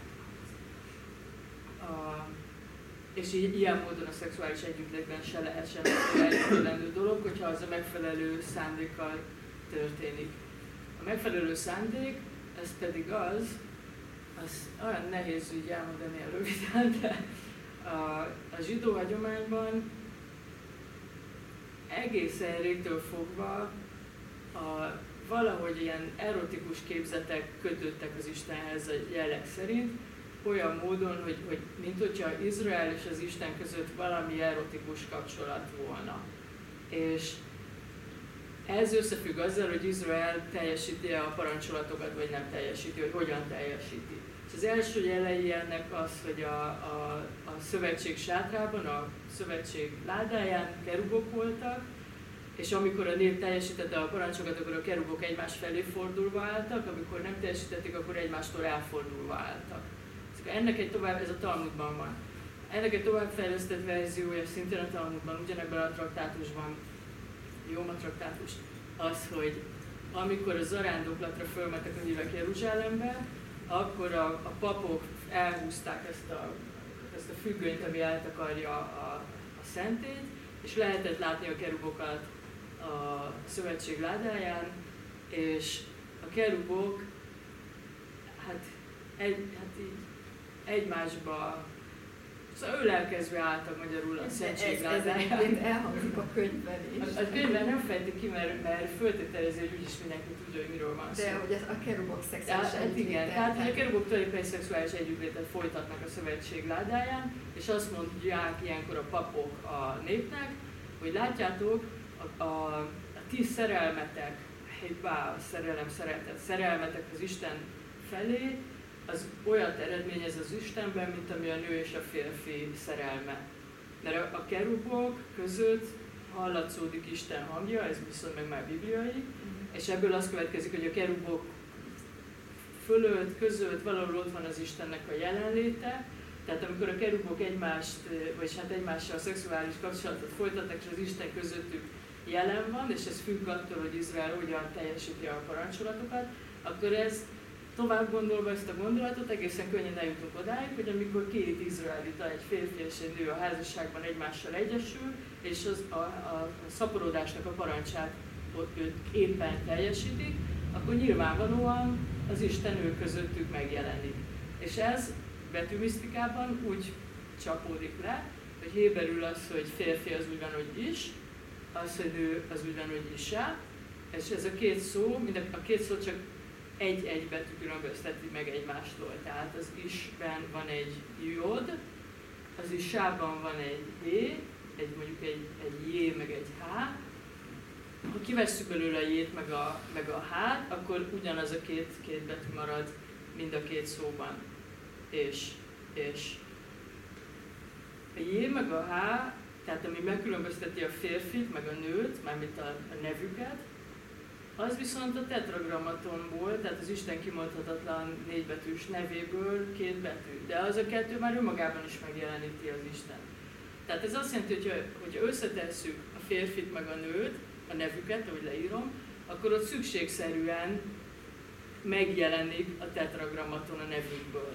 A, és így, ilyen módon a szexuális együttlétben se lehet semmi elítélendő dolog, hogyha az a megfelelő szándékkal történik. A megfelelő szándék, ez pedig az, az olyan nehéz így elmondani a röviden, de a, a zsidó hagyományban egészen régtől fogva a, valahogy ilyen erotikus képzetek kötődtek az Istenhez a jelleg szerint, olyan módon, hogy, hogy mint hogyha Izrael és az Isten között valami erotikus kapcsolat volna. És ez összefügg azzal, hogy Izrael teljesíti a parancsolatokat, vagy nem teljesíti, hogy hogyan teljesíti. És az első jelei ennek az, hogy a, a, a szövetség sátrában, a szövetség ládáján kerubok voltak, és amikor a nép teljesítette a parancsokat, akkor a kerubok egymás felé fordulva álltak, amikor nem teljesítették, akkor egymástól elfordulva álltak. Ennek egy tovább, ez a Talmudban van. Ennek egy továbbfejlesztett verziója szintén a Talmudban, ugyanebben a traktátusban, Jóma traktátus, az, hogy amikor a zarándoklatra fölmentek a hívek Jeruzsálembe, akkor a, a papok elhúzták ezt a, ezt a függönyt, ami eltakarja a, a szentélyt, és lehetett látni a kerubokat a szövetség ládáján, és a kerubok hát, egy, hát így egymásba, szóval ölelkezve álltak magyarul a szentség ládáján. Ez elhangzik a könyvben is. A, a könyvben nem fejtik ki, mert, mert föltételezi, hogy úgyis mindenki tudja, hogy miről van szó. De hogy ez a kerubok szexuális hát, együttléte. Igen, tehát hogy a kerubok tulajdonképpen szexuális együttlétet folytatnak a szövetség ládáján, és azt mondják ilyenkor a papok a népnek, hogy látjátok, a, a, a ti szerelmetek, hibbá, a szerelem, szeretet, szerelmetek az Isten felé, az olyat eredményez az Istenben, mint ami a nő és a férfi szerelme. Mert a, a kerubok között hallatszódik Isten hangja, ez viszont meg már bibliai, mm. és ebből az következik, hogy a kerubok fölött, között valahol ott van az Istennek a jelenléte, tehát amikor a kerubok egymást, vagy hát egymással szexuális kapcsolatot folytatnak, és az Isten közöttük jelen van, és ez függ attól, hogy Izrael hogyan teljesíti a parancsolatokat, akkor ez tovább gondolva ezt a gondolatot, egészen könnyen eljutunk odáig, hogy amikor két izraelita, egy férfi és egy nő a házasságban egymással egyesül, és az, a, a, a szaporodásnak a parancsát ott éppen teljesítik, akkor nyilvánvalóan az Isten ő közöttük megjelenik. És ez betűmisztikában úgy csapódik le, hogy héberül az, hogy férfi az úgy van, hogy is, az, hogy nő az úgy van, hogy isá, és ez a két szó, mind a, a két szó csak egy-egy betű különbözteti meg egymástól. Tehát az isben van egy jód, az isában van egy j, egy, mondjuk egy, egy j meg egy h. Ha kivesszük belőle a j-t meg a, meg a h-t, akkor ugyanaz a két, két betű marad mind a két szóban. És, és a j meg a h, tehát ami megkülönbözteti a férfit meg a nőt, mármint a, a nevüket, az viszont a tetragrammatonból, tehát az Isten kimondhatatlan négybetűs nevéből két betű. De az a kettő már önmagában is megjeleníti az Isten. Tehát ez azt jelenti, hogy hogyha összetesszük a férfit meg a nőt, a nevüket, ahogy leírom, akkor ott szükségszerűen megjelenik a tetragrammaton a nevükből.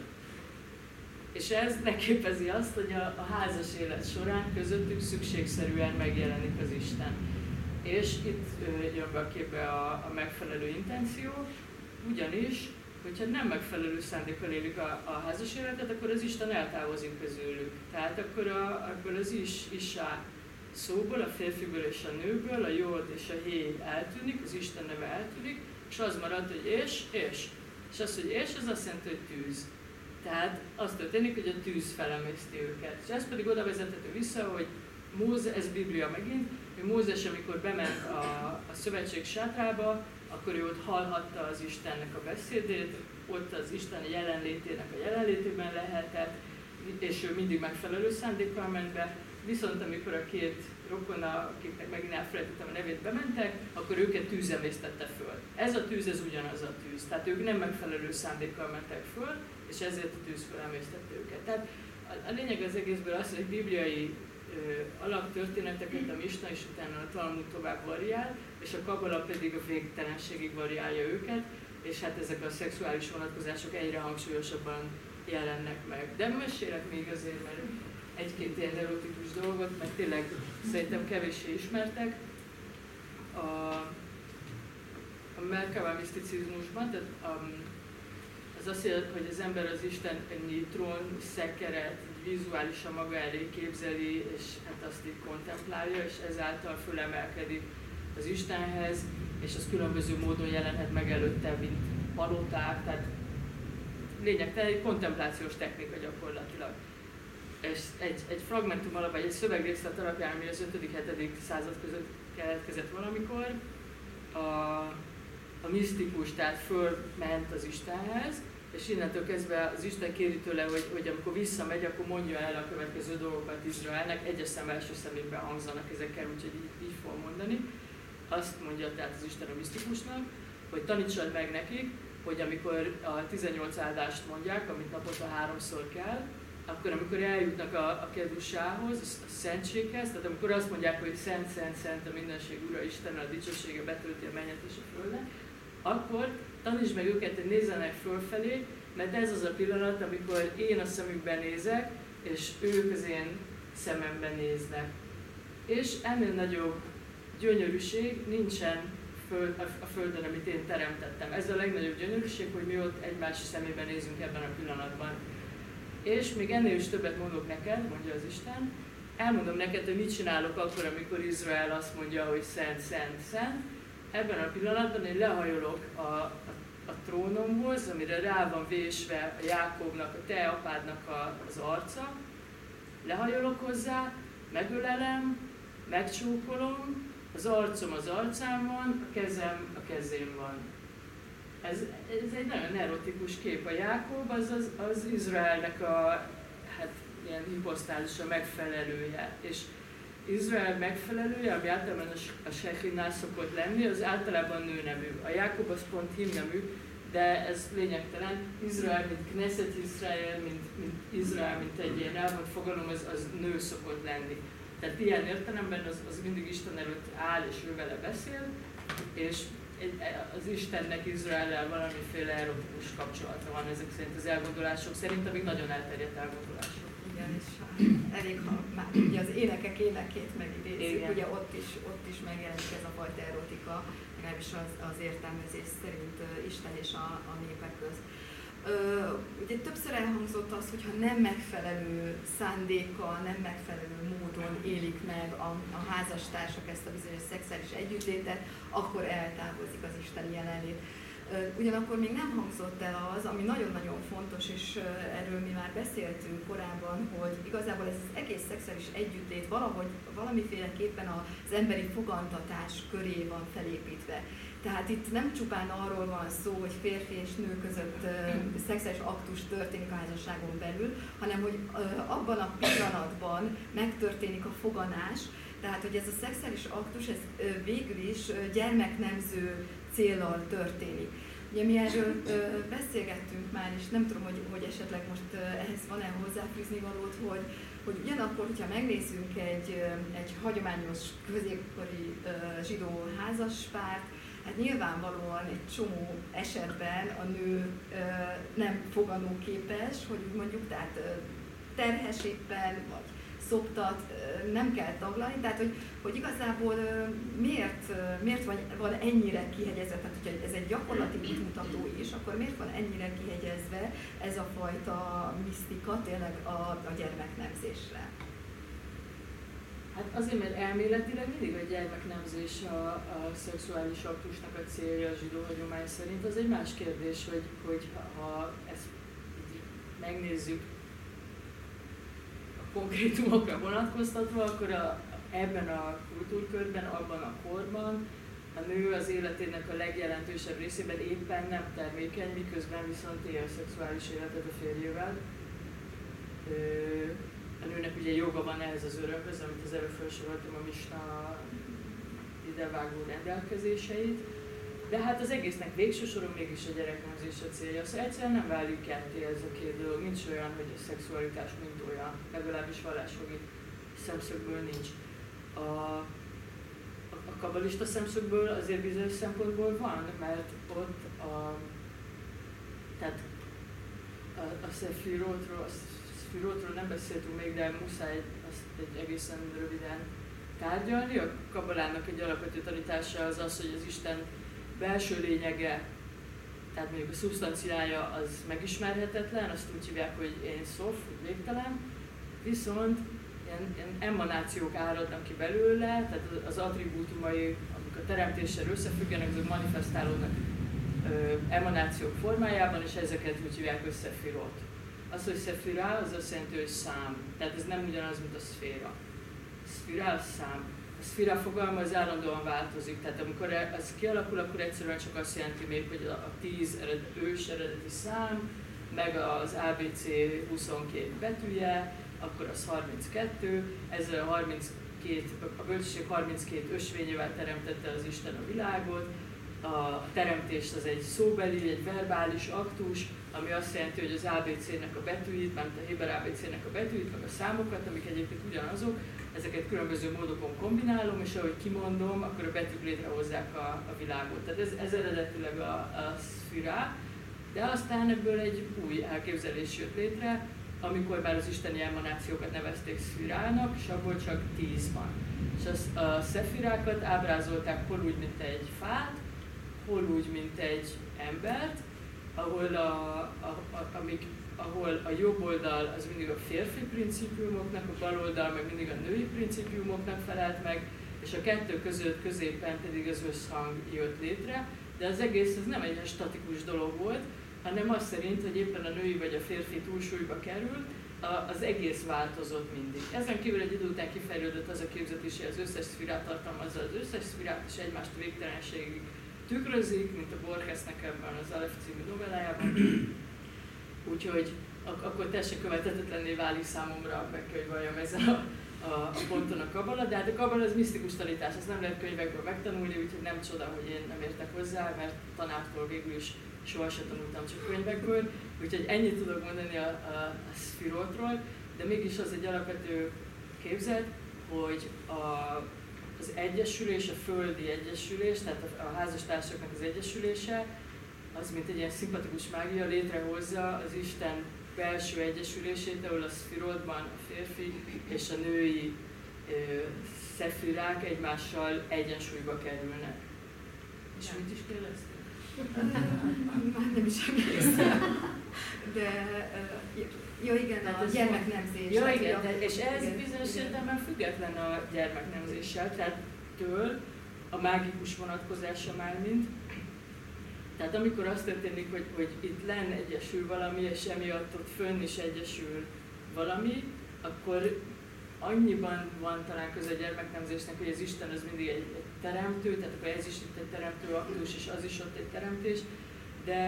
És ez leképezi azt, hogy a, a házas élet során közöttük szükségszerűen megjelenik az Isten. És itt jön be a képbe a, a megfelelő intenció, ugyanis, hogyha nem megfelelő szándékkal élik a, a házas életet, akkor az Isten eltávozik közülük. Tehát akkor a, ebből az is, isá szóból, a férfiből és a nőből, a jód és a hé eltűnik, az Isten neve eltűnik, és az marad, hogy és, és. És az, hogy és, az azt jelenti, hogy tűz. Tehát az történik, hogy a tűz felemészti őket. És ez pedig oda vezethető vissza, hogy Mózes, ez Biblia megint, hogy Mózes, amikor bement a, a szövetség sátrába, akkor ő ott hallhatta az Istennek a beszédét, ott az Isten jelenlétének a jelenlétében lehetett, és ő mindig megfelelő szándékkal ment be, viszont amikor a két rokona, akiknek megint elfelejtettem a nevét, bementek, akkor őket tűzemésztette föl. Ez a tűz, ez ugyanaz a tűz. Tehát ők nem megfelelő szándékkal mentek föl, és ezért a tűz fölemésztette őket. Tehát a, a lényeg az egészből az, hogy bibliai ö, alaptörténeteket a Misna és utána a Talmud tovább variál, és a Kabala pedig a végtelenségig variálja őket, és hát ezek a szexuális vonatkozások egyre hangsúlyosabban jelennek meg. De mesélek még azért, mert egy-két ilyen erotikus dolgot, mert tényleg szerintem kevéssé ismertek. A, a Merkava miszticizmusban, tehát a, az azt jelenti, hogy az ember az isteni trón szekeret vizuálisan maga elé képzeli, és hát azt így kontemplálja, és ezáltal fölemelkedik az Istenhez, és az különböző módon jelenhet meg előtte, mint paloták, tehát lényegtelen egy kontemplációs technika gyakorlatilag. És egy, egy fragmentum alapján, egy szövegrészlet alapján, ami az ötödik-hetedik század között keletkezett valamikor, a, a misztikus, tehát fölment az Istenhez, és innentől kezdve az Isten kéri tőle, hogy, hogy amikor visszamegy, akkor mondja el a következő dolgokat Izraelnek, egyes szem első szemében hangzanak ezekkel, úgyhogy így, így fogom mondani. Azt mondja tehát az Isten a misztikusnak, hogy tanítsad meg nekik, hogy amikor a tizennyolc áldást mondják, amit naponta háromszor kell, akkor amikor eljutnak a, a kedvussához, a szentséghez, tehát amikor azt mondják, hogy szent, szent, szent a mindenség Ura Isten, a dicsősége betölti a mennyet és a földet, akkor tanítsd meg őket, hogy nézzenek fölfelé, mert ez az a pillanat, amikor én a szemükben nézek, és ők az én szememben néznek. És ennél nagyobb gyönyörűség nincsen föld, a Földön, amit én teremtettem. Ez a legnagyobb gyönyörűség, hogy mi ott egymás szemében nézünk ebben a pillanatban. És még ennél is többet mondok neked, mondja az Isten, elmondom neked, hogy mit csinálok akkor, amikor Izrael azt mondja, hogy szent, szent, szent. Ebben a pillanatban én lehajolok a, a, a trónomhoz, amire rá van vésve a Jákobnak, a te apádnak a, az arca. Lehajolok hozzá, megölelem, megcsókolom, az arcom az arcám van, a kezem a kezém van. Ez, ez egy nagyon erotikus kép. A Jákob az, az, az Izraelnek a hát, ilyen hiposztázisa megfelelője. És Izrael megfelelője, ami általában a Sechinnál szokott lenni, az általában nőnemű. A Jákob az pont hímnemű, de ez lényegtelen. Izrael, mint Knesset Izrael, mint, mint Izrael, mint egy ilyen elvont fogalom, az, az nő szokott lenni. Tehát ilyen értelemben az, az mindig Isten előtt áll, és ő vele beszél, és egy, az Istennek Izraellel valamiféle erotikus kapcsolata van ezek szerint az elgondolások szerint, amik nagyon elterjedt elgondolások. Igen, és elég, ha már ugye az énekek énekét megidézzük, ugye ott is, ott is megjelenik ez a fajta erotika, legalábbis az, az értelmezés szerint Isten és a, a népek közt. Uh, ugye többször elhangzott az, hogyha nem megfelelő szándékkal, nem megfelelő módon élik meg a, a házastársak ezt a bizonyos szexuális együttlétet, akkor eltávozik az Isteni jelenlét. Uh, ugyanakkor még nem hangzott el az, ami nagyon-nagyon fontos, és uh, erről mi már beszéltünk korábban, hogy igazából ez az egész szexuális együttlét valahogy valamiféleképpen az emberi fogantatás köré van felépítve. Tehát itt nem csupán arról van szó, hogy férfi és nő között uh, szexuális aktus történik a házasságon belül, hanem hogy uh, abban a pillanatban megtörténik a foganás, tehát hogy ez a szexuális aktus ez uh, végül is uh, gyermeknemző céllal történik. Ugye mi erről uh, beszélgettünk már, és nem tudom, hogy, hogy esetleg most uh, ehhez van-e hozzáfűzni valót, hogy, hogy ugyanakkor, hogyha megnézzünk egy, uh, egy hagyományos középkori uh, zsidó házaspárt, hát nyilvánvalóan egy csomó esetben a nő ö, nem foganóképes, hogy úgy mondjuk, tehát ö, terhes éppen, vagy szoptat, ö, nem kell taglalni, tehát hogy, hogy igazából ö, miért, ö, miért van, van ennyire kihegyezve, tehát hogyha ez egy gyakorlati útmutató is, akkor miért van ennyire kihegyezve ez a fajta misztika tényleg a, a gyermeknemzésre? Hát azért, mert elméletileg mindig a gyermeknemzés a, a szexuális aktusnak a célja a zsidó hagyomány szerint. Az egy más kérdés, hogy, hogy ha ezt megnézzük a konkrétumokra vonatkoztatva, akkor a, ebben a kultúrkörben, abban a korban a nő az életének a legjelentősebb részében éppen nem termékeny, miközben viszont él a szexuális életet a férjével. A nőnek ugye ugye joga van ehhez az örömhöz, amit az előbb felsoroltam a Misna idevágó rendelkezéseit, de hát az egésznek végső soron mégis a gyereknemzés a célja. Szóval egyszerűen nem válik ketté ez a két dolog. Nincs olyan, hogy a szexualitás mint olyan, legalábbis vallásjogi szemszögből nincs. A, a, a kabbalista szemszögből azért bizonyos szempontból van, mert ott a, tehát a, a Szefirotról, a Szefirotról nem beszéltünk még, de muszáj azt egy egészen röviden tárgyalni. A kabbalának egy alapvető tanítása az az, hogy az Isten belső lényege, tehát mondjuk a szubstanciája az megismerhetetlen, azt úgy hívják, hogy én szof, végtelen, viszont ilyen, ilyen emanációk áradnak ki belőle, tehát az attribútumai, amik a teremtéssel összefüggenek, azok manifestálódnak ö, emanációk formájában, és ezeket úgy hívják, összefirot. Az, hogy szefirá, az azt jelenti, hogy szám, tehát ez nem ugyanaz, mint a szféra. Szfirá, szám. A szfira fogalma az állandóan változik, tehát amikor ez kialakul, akkor egyszerűen csak azt jelenti még, hogy a tíz ered, ős eredeti szám, meg az á bé cé huszonkét betűje, akkor az harminckettő, ezzel a harminckét, a bölcsesség harminckét ösvényével teremtette az Isten a világot, a teremtés az egy szóbeli, egy verbális aktus, ami azt jelenti, hogy az á bé cének a betűit, mármint a héber á bé cének a betűit, meg a számokat, amik egyébként ugyanazok, ezeket különböző módokon kombinálom, és ahogy kimondom, akkor a betűk létrehozzák a, a világot. Tehát ez, ez eredetileg a, a szfirá, de aztán ebből egy új elképzelés jött létre, amikor már az isteni emanációkat nevezték szfirának, és abból csak tíz van. És az, a szefirákat ábrázolták hol úgy, mint egy fát, hol úgy, mint egy embert, ahol a, a, a, amik, ahol a jobb oldal az mindig a férfi principiumoknak, a bal oldal meg mindig a női principiumoknak felelt meg, és a kettő között középen pedig az összhang jött létre, de az egész ez nem egy statikus dolog volt, hanem az szerint, hogy éppen a női vagy a férfi túlsúlyba került, az egész változott mindig. Ezen kívül egy idő után kifejlődött az a képzetés, hogy az összes szfirát tartalmazza, az összes szfirát és egymást a végtelenségig tükrözik, mint a Borgesnek ebben az Aleph című novellájában. Úgyhogy ak- akkor teljesen követhetetlenné válik számomra, meg kell, hogy valljam ezen a, a, a ponton a kabbala, de hát a kabbala az misztikus tanítás, ezt nem lehet könyvekből megtanulni, úgyhogy nem csoda, hogy én nem értek hozzá, mert tanártól végül is sohasem tanultam csak könyvekből, úgyhogy ennyit tudok mondani a, a, a szfirotról, de mégis az egy alapvető képzet, hogy a, az egyesülés, a földi egyesülés, tehát a, a házastársaknak az egyesülése, az mint egy ilyen szimpatikus mágia létrehozza az Isten belső egyesülését, ahol a szfirotban a férfi és a női ö, szefirák egymással egyensúlyba kerülnek. És mit is kérdeztél? Már nem is emlékszem. De jó, igen, a gyermeknemzés. Jó, igen, de, és ez igen, bizonyos értelemben független a gyermeknemzéssel, tehát től a mágikus vonatkozása már mint. Tehát amikor az történik, hogy, hogy itt lenn egyesül valami, és emiatt ott fönn is egyesül valami, akkor annyiban van talán köze a gyermeknemzésnek, hogy az Isten az mindig egy, egy teremtő, tehát akkor ez is itt egy teremtő aktus, és az is ott egy teremtés, de,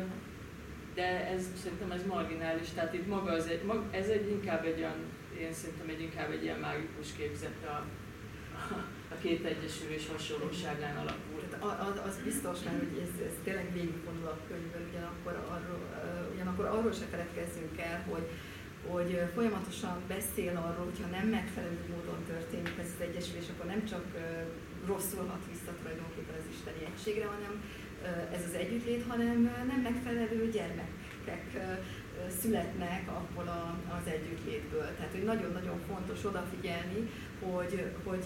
de ez szerintem ez marginális, tehát itt maga, az egy, maga ez egy inkább egy olyan, én szerintem egy inkább egy ilyen mágikus képzet a, a, a két egyesülés hasonlóságán alapul. Az, az biztos, mert hogy ez, ez tényleg végigvonul a könyvben, ugyanakkor arról, ugyanakkor arról se feledkezzünk el, hogy hogy folyamatosan beszél arról, hogyha nem megfelelő módon történik ez az egyesülés, akkor nem csak rosszul hat vissza tulajdonképpen az isteni egységre, hanem ez az együttlét, hanem nem megfelelő gyermekek születnek abból az együttlétből. Tehát, hogy nagyon-nagyon fontos odafigyelni, hogy, hogy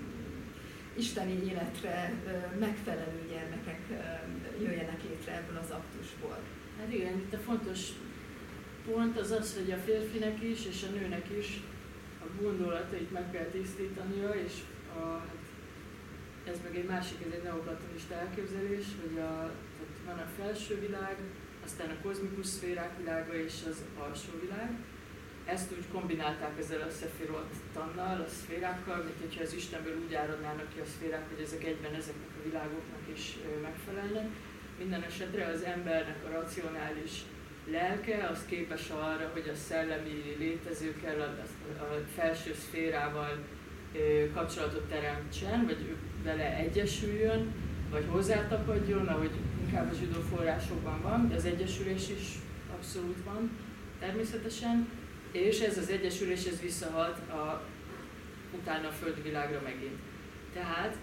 isteni életre megfelelő gyermekek jöjjenek létre ebből az aktusból. Hát igen, itt a fontos pont az az, hogy a férfinek is és a nőnek is a gondolatait meg kell tisztítania, és a, hát ez meg egy másik, ez egy neoplatonista elképzelés, hogy a, tehát van a felső világ, aztán a kozmikus szférák világa és az alsó világ. Ezt úgy kombinálták ezzel a szefirot tannal, a szférákkal, mint hogyha az Istenből úgy áradnának ki a szférák, hogy ezek egyben ezeknek a világoknak is megfelelnek. Minden esetre az embernek a racionális lelke az képes arra, hogy a szellemi létezőkkel, a, a felső szférával kapcsolatot teremtsen, vagy ő vele egyesüljön, vagy hozzátapadjon, ahogy inkább a zsidó forrásokban van, de az egyesülés is abszolút van természetesen, és ez az egyesülés ez visszahat a, utána a földi világra megint. Tehát,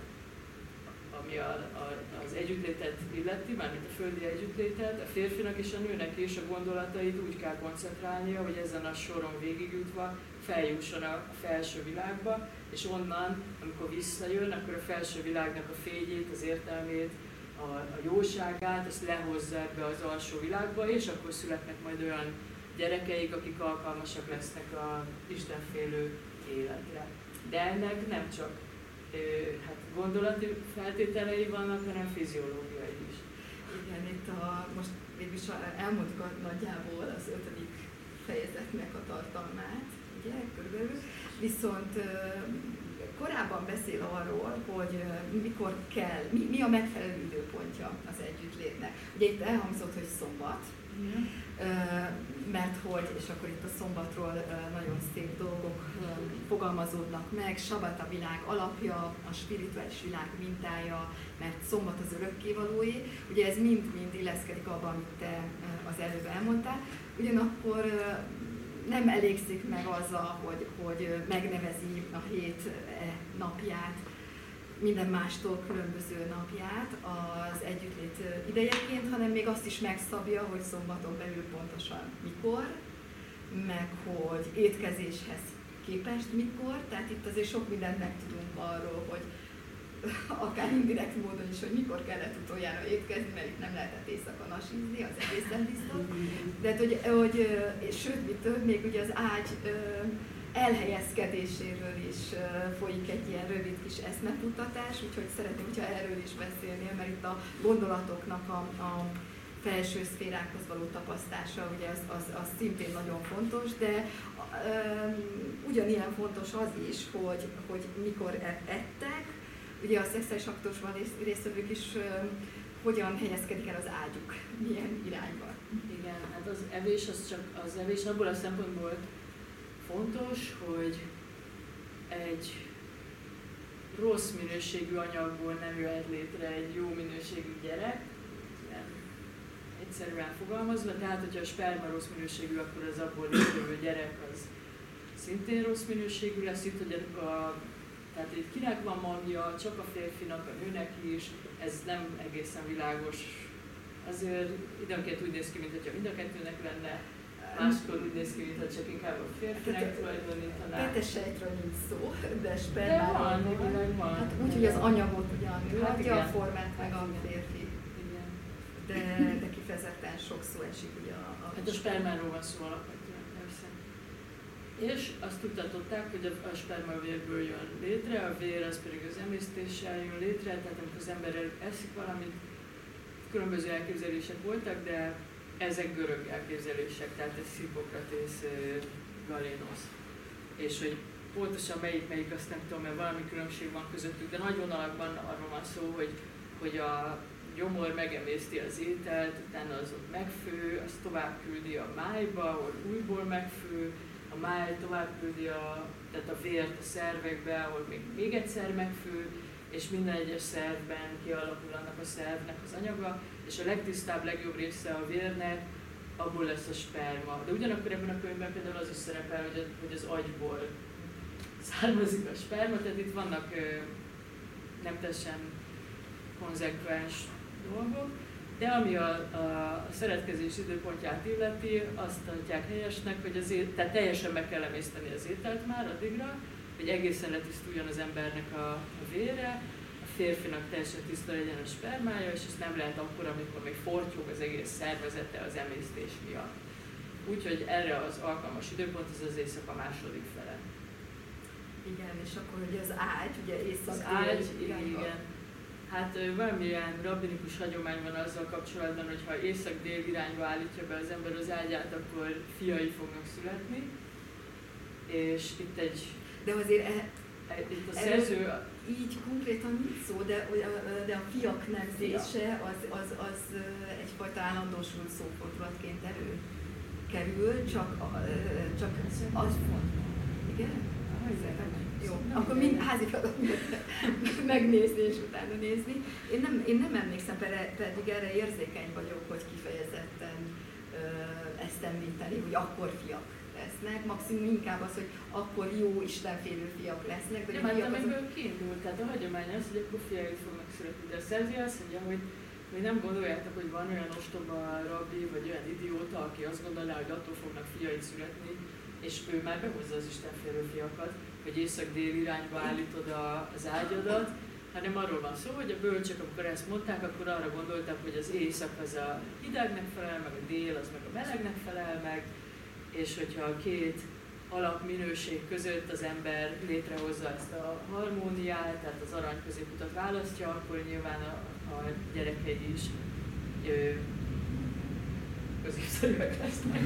ami a, a, az együttlétet illeti, mármint a földi együttlétet, a férfinak és a nőnek is a gondolatait úgy kell koncentrálnia, hogy ezen a soron végigjutva feljusson a felső világba, és onnan, amikor visszajön, akkor a felső világnak a fényét, az értelmét, a, a jóságát, azt lehozza ebbe az alsó világba, és akkor születnek majd olyan gyerekeik, akik alkalmasak lesznek a istenfélő életre. De ennek nem csak hát gondolati feltételei vannak, hanem fiziológiai is. Igen, itt a, most mégis elmondtuk a, nagyjából az ötödik fejezetnek a tartalmát, ugye, körülbelül. Viszont korábban beszél arról, hogy mikor kell, mi, mi a megfelelő időpontja az együttlétnek. Ugye itt elhangzott, hogy szombat, mm. mert hogy, és akkor itt a szombatról nagyon szép dolgok fogalmazódnak meg, sabbat a világ alapja, a spirituális világ mintája, mert szombat az örökkévalóé. Ugye ez mind-mind illeszkedik abba, amit te az előbb elmondtál. Ugyanakkor nem elégszik meg azzal, hogy, hogy megnevezi a hét napját, minden mástól különböző napját az együttlét idejeként, hanem még azt is megszabja, hogy szombaton belül pontosan mikor, meg hogy étkezéshez képest mikor, tehát itt azért sok mindent megtudunk arról, hogy akár indirekt módon is, hogy mikor kellett utoljára étkezni, mert itt nem lehetett éjszaka nasízni, az egészen biztos. De hogy, hogy sőt, mi több, még ugye az ágy elhelyezkedéséről is folyik egy ilyen rövid kis eszmefuttatás, úgyhogy szeretném, hogyha erről is beszélnél, mert itt a gondolatoknak a, a felső szférákhoz való tapasztása, ugye az, az, az szintén nagyon fontos, de um, ugyanilyen fontos az is, hogy, hogy mikor ettek, ugye a szexuális aktusban résztvevők is um, hogyan helyezkedik el az ágyuk, milyen irányba. Igen, hát az evés, az csak az evés abból a szempontból fontos, hogy egy rossz minőségű anyagból nem jöhet létre egy jó minőségű gyerek, egyszerűen fogalmazva, tehát hogyha a sperma rossz minőségű, akkor az abból létrejövő gyerek az szintén rossz minőségű lesz. Itt, hogy a, tehát itt kinek van magja, csak a férfinak, a nőnek is, ez nem egészen világos. Azért időnként úgy néz ki, mintha mind a kettőnek lenne, máskor úgy néz ki, mintha csak inkább a férfinek tulajdonítaná. Betesejtről nincs szó, de spermáról van. van. van. Hát úgy, hogy az anyagot ugye a nő hát adja, a formát meg a férfi. Igen. De, de kifejezetten sok szó esik ugye a... a hát a spermáról van szó alapvetően, persze. És azt tudatották, hogy a, a sperma a vérből jön létre, a vér az pedig az emésztéssel jön létre, tehát amikor az ember eszik valamit, különböző elképzelések voltak, de ezek görög elképzelések, tehát ez Hippokratész, Galénosz. És hogy pontosan melyik, melyik azt nem tudom, mert valami különbség van közöttük, de nagy vonalakban arról van szó, hogy, hogy a gyomor megemészti az ételt, utána az ott megfő, azt tovább küldi a májba, ahol újból megfő, a máj tovább küldi a, tehát a vért a szervekbe, ahol még, még egyszer megfő, és minden egyes szervben kialakul annak a szervnek az anyaga, és a legtisztább, legjobb része a vérnek, abból lesz a sperma. De ugyanakkor ebben a könyvben például az is szerepel, hogy, hogy az agyból származik a sperma, tehát itt vannak ö, nem teljesen konzekvens dolgok, de ami a, a, a szeretkezés időpontját illeti, azt tartják helyesnek, hogy az ét, tehát teljesen meg kell emészteni az ételt már addigra, hogy egészen letisztuljon az embernek a, a vére, a férfinak teljesen tiszta legyen a spermája, és ezt nem lehet akkor, amikor még fortyog az egész szervezete az emésztés miatt. Úgyhogy erre az alkalmas időpont az az éjszaka második fele. Igen, és akkor ugye az ágy, ugye éjszak Az ágy, igen. Hát valamilyen rabbinikus hagyomány van azzal kapcsolatban, hogy ha észak-dél irányba állítja be az ember az ágyát, akkor fiai fognak születni. És itt egy... De azért e, itt a szerző... Így konkrétan nincs szó, de, de a fiak nemzése az, az, az egyfajta állandósult szófordulatként előkerül, csak, csak az fontos. Igen? Jó, akkor mind házi feladat megnézni és utána nézni. Én nem, én nem emlékszem, pedig erre érzékeny vagyok, hogy kifejezetten ezt említeni, hogy akkor fiak lesznek, maximum inkább az, hogy akkor jó istenfélő fiak lesznek. De már amiből kiindult, tehát a hagyomány az, hogy akkor fiaik fognak születni. De a szerző azt mondja, hogy hogy nem gondoljátok, hogy van olyan ostoba rabbi, vagy olyan idióta, aki azt gondolná, hogy attól fognak fiait születni, és ő már behozza az istenfélő fiakat, hogy észak-dél irányba állítod az ágyadat, hanem arról van szó, hogy a bölcsök, amikor ezt mondták, akkor arra gondoltak, hogy az észak az a hidegnek felel meg, a dél az meg a melegnek felel meg, és hogyha a két alapminőség között az ember létrehozza ezt a harmóniát, tehát az arany középutat választja, akkor nyilván a, a gyerekei is ö, középszerűek lesznek.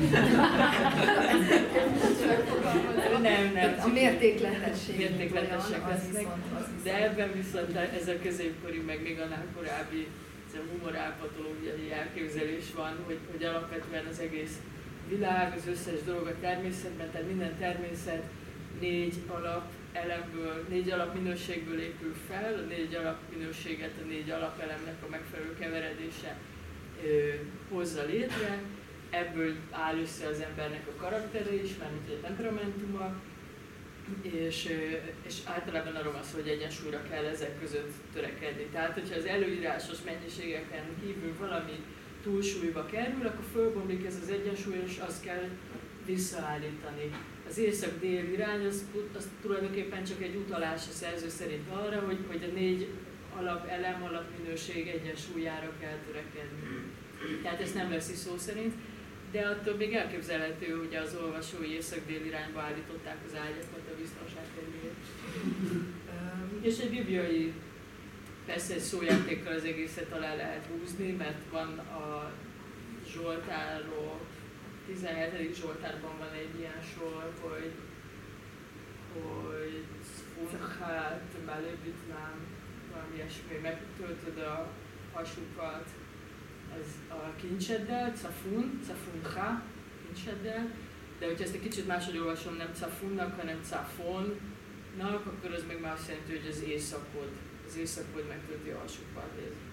nem, nem. A mértékletesség. Mértékletesek lesznek. De ebben viszont ez a középkori, meg még annál korábbi humorálpatológiai elképzelés van, hogy, hogy alapvetően az egész világ, az összes dolog a természetben, tehát minden természet négy alap elemből, négy alapminőségből épül fel, a négy alapminőséget a négy alapelemnek a megfelelő keveredése ö, hozza létre, ebből áll össze az embernek a karaktere is, mármint a temperamentuma, és, és általában arról van szó, hogy egyensúlyra kell ezek között törekedni. Tehát, hogyha az előírásos mennyiségeken kívül valami túlsúlyba kerül, akkor fölbomlik ez az egyensúly, és azt kell visszaállítani. Az észak-dél irány az, az tulajdonképpen csak egy utalás a szerző szerint arra, hogy, hogy a négy alapelem, alapminőség egyensúlyára kell törekedni. Tehát ezt nem veszi szó szerint, de attól még elképzelhető, hogy az olvasói észak-dél irányba állították az ágyakat a biztonság kedvéért. És egy bibliai, persze egy szójátékkal az egészet alá lehet húzni, mert van a Zsoltárról, tizenhetedik Zsoltárban van egy ilyen sor, hogy hogy Funchát, Malébitnám, valami ilyesmi, megtöltöd a hasukat az a kincseddel, Cafun, Cafuncha, kincseddel, de hogyha ezt egy kicsit máshogy olvasom, nem Cafunnak, hanem Cafonnak, akkor az meg már azt jelenti, hogy az éjszakod, az éjszakod megtölti a hasukat,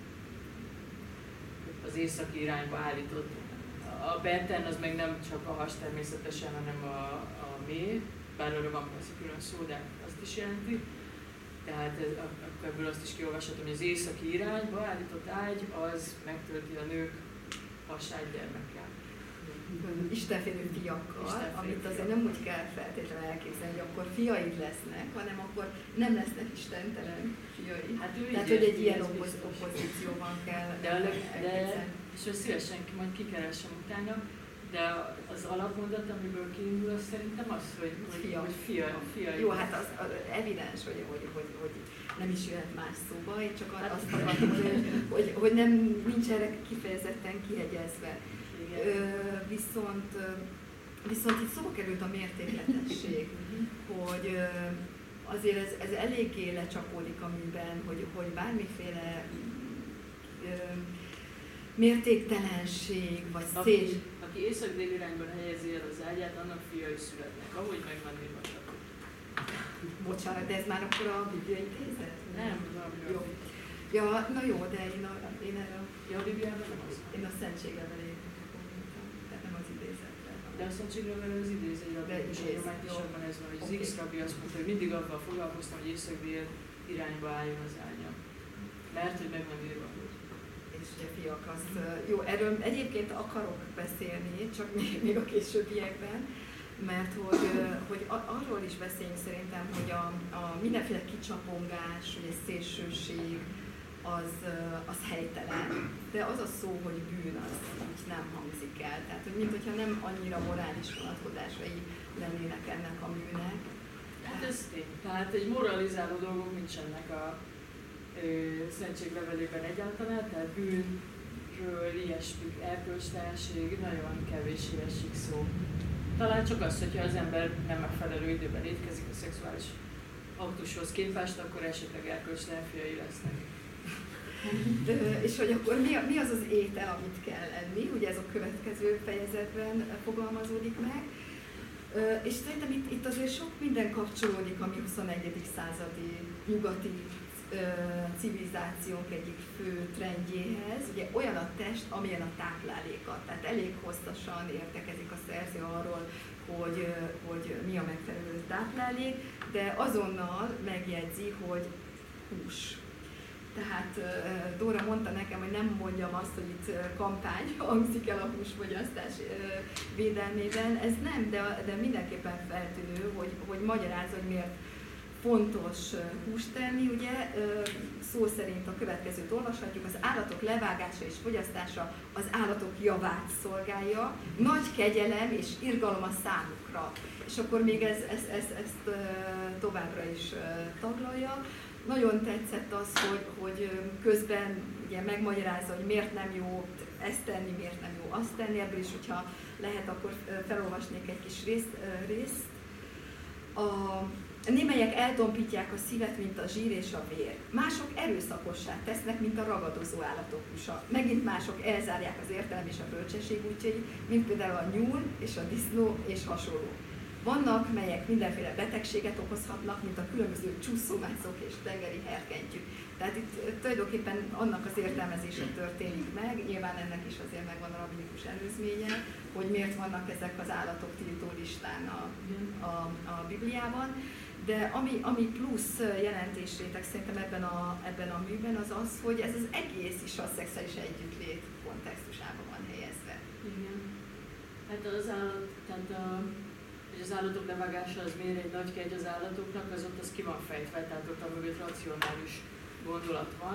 az északi irányba állított. A beten az meg nem csak a has természetesen, hanem a, a mély, bár arra van persze külön szó, de azt is jelenti. Tehát ez, ebből azt is kiolvashatom, hogy az északi irányba állított ágy, az megtölti a nők hasát gyermekkel. Istenfélő fiakkal, Istenfélő amit fiak. Azért nem úgy kell feltétlenül elképzelni, hogy akkor fiaid lesznek, hanem akkor nem lesznek istentelen fiai. Hát Tehát, hogy egy ilyen opoz- opozícióban kell de, de, és ezt szívesen majd kikeresem utána, de az alapmondat, amiből kiindul, az szerintem az, hogy, hogy, fia. hogy fia, fia. Jó, hát az, az evidens, hogy, hogy, hogy, hogy nem is jöhet más szóba, én csak azt akartam, hogy, hogy, hogy nem, nincs erre kifejezetten kihegyezve. Ö, viszont, viszont itt szóba került a mértékletesség, hogy ö, azért ez, ez eléggé lecsapódik a műben, hogy, hogy bármiféle ö, mértéktelenség, vagy szép. Aki, aki észak-dél irányban helyezi el az ágyát, annak fiai születnek, ahogy megvan írva csak. Bocsánat, de ez már akkor a bibliai idézet? Nem, nem. Jó. Ja, na jó, de én, a, én erre ja, a Bibliában nem az. Én a szentséglevelét mondtam, tehát nem az idézetre. De a szentséglevelő az idéz egy rabbi, és a románisabban ez van, hogy az okay. X-rabbi azt mondta, hogy mindig avval foglalkoztam, hogy észak-dél irányba álljon az ágyam. Mert, hogy meg van írva. És ugye fiak, azt, jó, erről egyébként akarok beszélni, csak még, még a későbbiekben, mert hogy, hogy arról is beszéljünk szerintem, hogy a, a mindenféle kicsapongás, vagy egy szélsőség, az, az helytelen. De az a szó, hogy bűn, az úgy nem hangzik el. Tehát, hogy mintha nem annyira morális vonatkozásai lennének ennek a műnek. Hát ez tény. Tehát egy moralizáló dolgok nincsenek a szentséglevelében egyáltalán, tehát bűnről, ilyesmi, erkölcstelenség, nagyon kevéssé esik szó. Talán csak az, hogyha az ember nem megfelelő időben étkezik, a szexuális aktushoz képest, akkor esetleg erkölcstelen fiai lesznek. És hogy akkor mi, mi az az étel, amit kell enni, ugye ez a következő fejezetben fogalmazódik meg. És szerintem itt, itt azért sok minden kapcsolódik a mi huszonegyedik századi nyugati civilizációnk egyik fő trendjéhez. Ugye olyan a test, amilyen a tápláléka. Tehát elég hosszasan értekezik a szerző arról, hogy, hogy mi a megfelelő táplálék, de azonnal megjegyzi, hogy hús. Tehát Dóra mondta nekem, hogy nem mondjam azt, hogy itt kampány hangzik el a húsfogyasztás védelmében. Ez nem, de, de mindenképpen feltűnő, hogy, hogy magyarázza, hogy miért fontos húst tenni. Ugye szó szerint a következőt olvashatjuk: az állatok levágása és fogyasztása az állatok javát szolgálja, nagy kegyelem és irgalom a számukra. És akkor még ez, ez, ez, ezt továbbra is taglalja. Nagyon tetszett az, hogy, hogy közben ugye megmagyarázza, hogy miért nem jó ezt tenni, miért nem jó azt tenni. Ebből is, hogyha lehet, akkor felolvasnék egy kis részt. részt. A némelyek eltompítják a szívet, mint a zsír és a vér. Mások erőszakossá tesznek, mint a ragadozó állatok húsa. Megint mások elzárják az értelem és a bölcsesség útjai, mint például a nyúl és a disznó és hasonló. Vannak, melyek mindenféle betegséget okozhatnak, mint a különböző csúszómászok és tengeri herkentyűk. Tehát itt tulajdonképpen annak az értelmezése történik meg, nyilván ennek is azért megvan a rabbinikus előzménye, hogy miért vannak ezek az állatok tiltó listán a, a, a Bibliában. De ami, ami plusz jelentésréteg szerintem ebben a, ebben a műben az az, hogy ez az egész is a szexuális együttlét kontextusában van helyezve. Igen. Hát az állat, tehát a, hogy az állatok levágása az miért egy nagy kegy az állatoknak, az ott az ki van fejtve, tehát ott a mögött racionális gondolat van.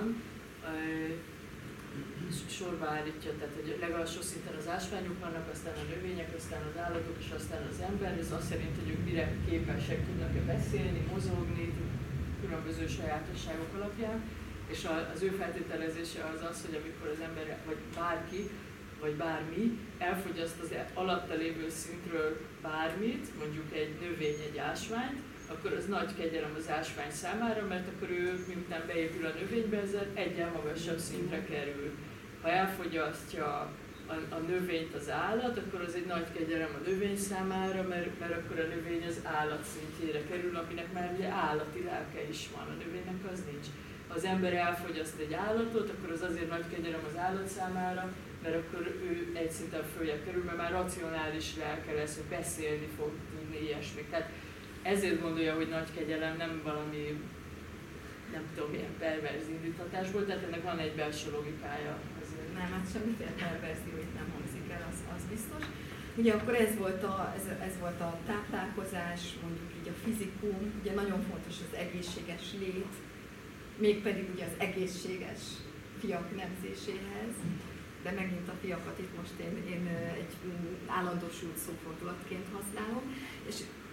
Sorba állítja, tehát hogy legalább szinten az ásványok vannak, aztán a növények, aztán az állatok, és aztán az ember. Ez azt szerint, hogy ők mire képesek, tudnak-e beszélni, mozogni, különböző sajátosságok alapján. És az ő feltételezése az az, hogy amikor az ember, vagy bárki, vagy bármi elfogyaszt az alatta lévő szintről bármit, mondjuk egy növény, egy ásványt, akkor az nagy kegyelem az ásvány számára, mert akkor ő, miután beépül a növénybe, ezzel egyen magasabb szintre kerül. Ha elfogyasztja a, a növényt az állat, akkor az egy nagy kegyelem a növény számára, mert, mert akkor a növény az állat szintjére kerül, aminek már ugye állati lelke is van, a növénynek az nincs. Ha az ember elfogyaszt egy állatot, akkor az azért nagy kegyelem az állat számára, mert akkor ő egy szinten följebb kerül, mert már racionális lelke lesz, hogy beszélni fog tudni ilyesmi. Tehát ezért gondolja, hogy nagy kegyelem, nem valami, nem tudom, milyen perverz indítatásból, tehát ennek van egy belső logikája. Azért. Nem, hát semmiféle perverzió itt nem hangzik el, az, az biztos. Ugye akkor ez volt, a, ez, ez volt a táplálkozás, mondjuk így a fizikum, ugye nagyon fontos az egészséges lét, mégpedig ugye az egészséges fiak nemzéséhez, de megint a fiakat itt most én, én egy állandósult szófordulatként használom. És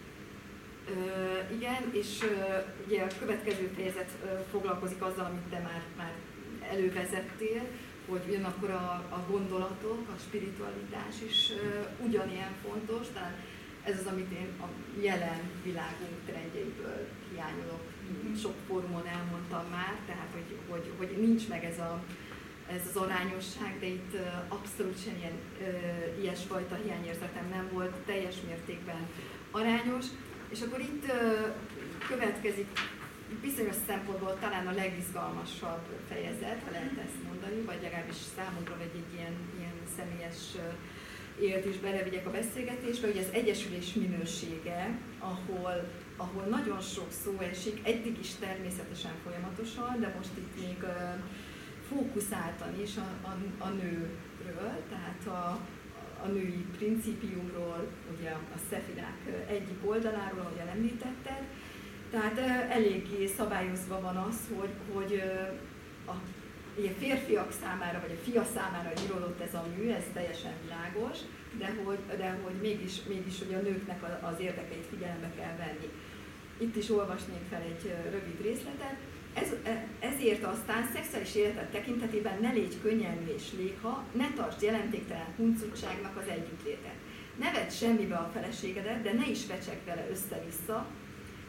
Uh, igen, és uh, ugye a következő fejezet uh, foglalkozik azzal, amit te már, már elővezettél, hogy ugyanakkor a, a gondolatok, a spiritualitás is uh, ugyanilyen fontos, tehát ez az, amit én a jelen világunk trendjeiből hiányolok. Sok fórumon elmondtam már, tehát hogy, hogy, hogy nincs meg ez, a, ez az arányosság, de itt uh, abszolút semmilyen uh, ilyesfajta hiányérzetem nem volt, teljes mértékben arányos. És akkor itt uh, következik bizonyos szempontból talán a legizgalmasabb fejezet, ha lehet ezt mondani, vagy legalábbis számomra, vagy egy ilyen, ilyen személyes uh, élt is belevigyek a beszélgetésbe, hogy az egyesülés minősége, ahol, ahol nagyon sok szó esik, eddig is természetesen folyamatosan, de most itt még uh, fókuszáltan is a, a, a nőről, tehát a a női principiumról, ugye a szefirák egyik oldaláról, ahogyan említetted. Tehát eléggé szabályozva van az, hogy, hogy a, a férfiak számára, vagy a fia számára íródott ez a mű, ez teljesen világos, de hogy, de hogy mégis, mégis hogy a nőknek az érdekeit figyelembe kell venni. Itt is olvasnék fel egy rövid részletet. Ez, ezért aztán szexuális életed tekintetében ne légy könnyelmű és léha, ne tartsd jelentéktelen huncutságnak az együttlétet. Ne vedd semmibe a feleségedet, de ne is fecsegj vele össze-vissza,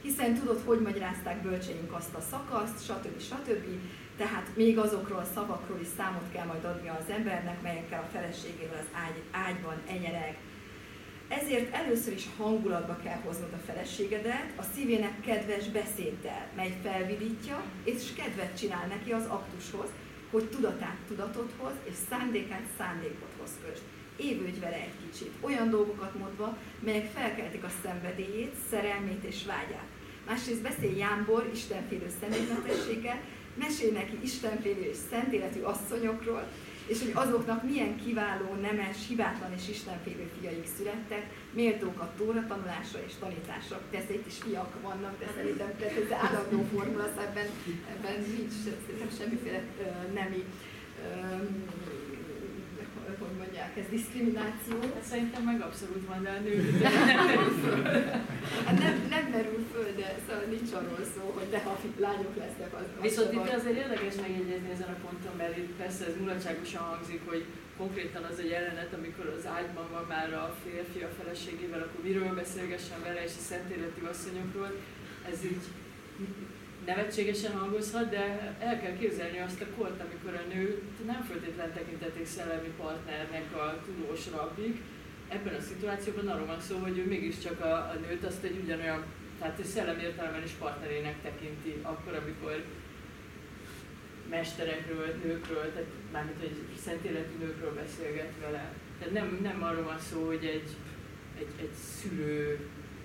hiszen tudod, hogy magyarázták bölcseink azt a szakaszt, stb. stb. Tehát még azokról a szavakról is számot kell majd adnia az embernek, melyekkel a feleségével az ágy, ágyban enyereg. Ezért először is hangulatba kell hoznod a feleségedet, a szívének kedves beszéddel, mely felvidítja, és kedvet csinál neki az aktushoz, hogy tudatát tudatodhoz, és szándékát szándékodhoz kösd. Évődj vele egy kicsit, olyan dolgokat mondva, melyek felkeltik a szenvedélyét, szerelmét és vágyát. Másrészt beszélj Jámbor istenfélő személyzetességgel, mesélj neki istenfélő és szent életű asszonyokról, és hogy azoknak milyen kiváló, nemes, hibátlan és istenfélő fiaik születtek, méltók a Tóra tanulásra és tanításra. Persze itt is fiak vannak, de szerintem ez állandó formula, ebben, ebben nincs szerintem semmiféle uh, nemi, uh, hogy mondják, ez diszkrimináció. Hát szerintem meg abszolút van, de a nők hát nem, nem merül föl, de szóval nincs arról szó, hogy de ha lányok lesznek, az... Viszont itt azért érdekes megjegyezni ezen a ponton, mert itt persze ez mulatságosan hangzik, hogy konkrétan az egy jelenet, amikor az ágyban van már a férfi a feleségével, akkor miről beszélgessen vele és a szent életű asszonyokról. Ez így nevetségesen hangozhat, de el kell képzelni azt a kort, amikor a nő nem feltétlenül tekintették szellemi partnernek a tudós rabbik. Ebben a szituációban arról van szó, hogy ő mégiscsak a, a nőt azt egy ugyanolyan, tehát egy szellemi értelemben is partnerének tekinti, akkor, amikor mesterekről, nőkről, tehát mármint egy szent életű nőkről beszélget vele. Tehát nem, nem arról van szó, hogy egy, egy, egy szülő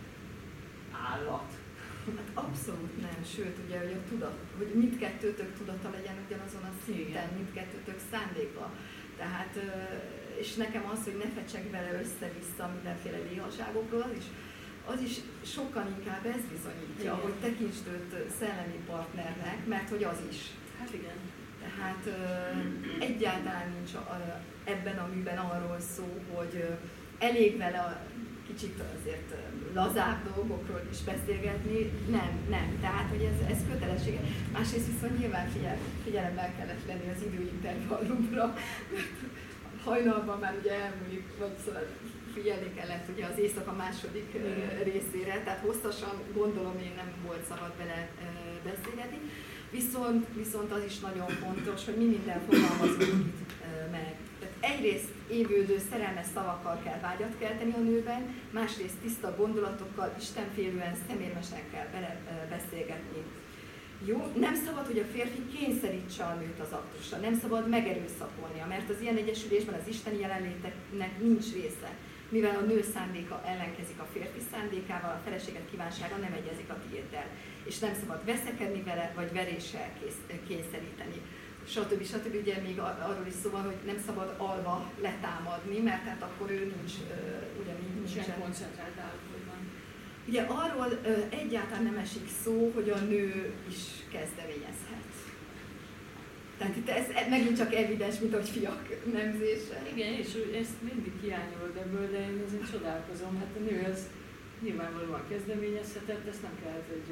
állat. Hát abszolút nem, sőt, ugye, hogy a tudat, hogy mindkettőtök tudata legyen ugyanazon a szinten, mindkettőtök szándéka. Tehát, és nekem az, hogy ne fecseg vele össze-vissza mindenféle néhaságokról, az is, az is sokkal inkább ez bizonyítja, igen, hogy tekintsd őt szellemi partnernek, mert hogy az is. Hát igen. Tehát egyáltalán nincs ebben a műben arról szó, hogy elég vele a kicsit azért lazább dolgokról is beszélgetni, nem, nem. Tehát, hogy ez, ez kötelessége. Másrészt viszont nyilván figyel, figyelemmel kellett lenni az időintervallumra, hajnalban már ugye elmúlik, vagy szóval figyelni kellett ugye az éjszaka második uh, részére, tehát hosszasan gondolom én nem volt szabad vele uh, beszélgetni. Viszont, viszont az is nagyon fontos, hogy mi minden fogalmazunk itt uh, meg. Tehát egyrészt évődő, szerelmes szavakkal kell vágyat kelteni a nőben, másrészt tiszta gondolatokkal, istenfélően, szemérmesen kell bele uh, beszélgetni. Jó, nem szabad, hogy a férfi kényszerítse a nőt az aktusra, nem szabad megerőszakolnia, mert az ilyen egyesülésben az isteni jelenléteknek nincs része. Mivel a nő szándéka ellenkezik a férfi szándékával, a feleséget kívánsága nem egyezik a tiéddel. És nem szabad veszekedni vele, vagy veréssel kényszeríteni. Stb. Stb. Ugye még arról is szóval, hogy nem szabad alva letámadni, mert hát akkor ő nincs ugyanígy nincsen koncentrált állapotban. Ugye arról ö, egyáltalán nem esik szó, hogy a nő is kezdeményezhet. Tehát itt ez megint csak evidens, mint ahogy fiak nemzése. Igen, és ezt mindig hiányolod ebből, de én azért csodálkozom. Hát a nő az nyilvánvalóan kezdeményezhetett, ezt nem kellett, hogy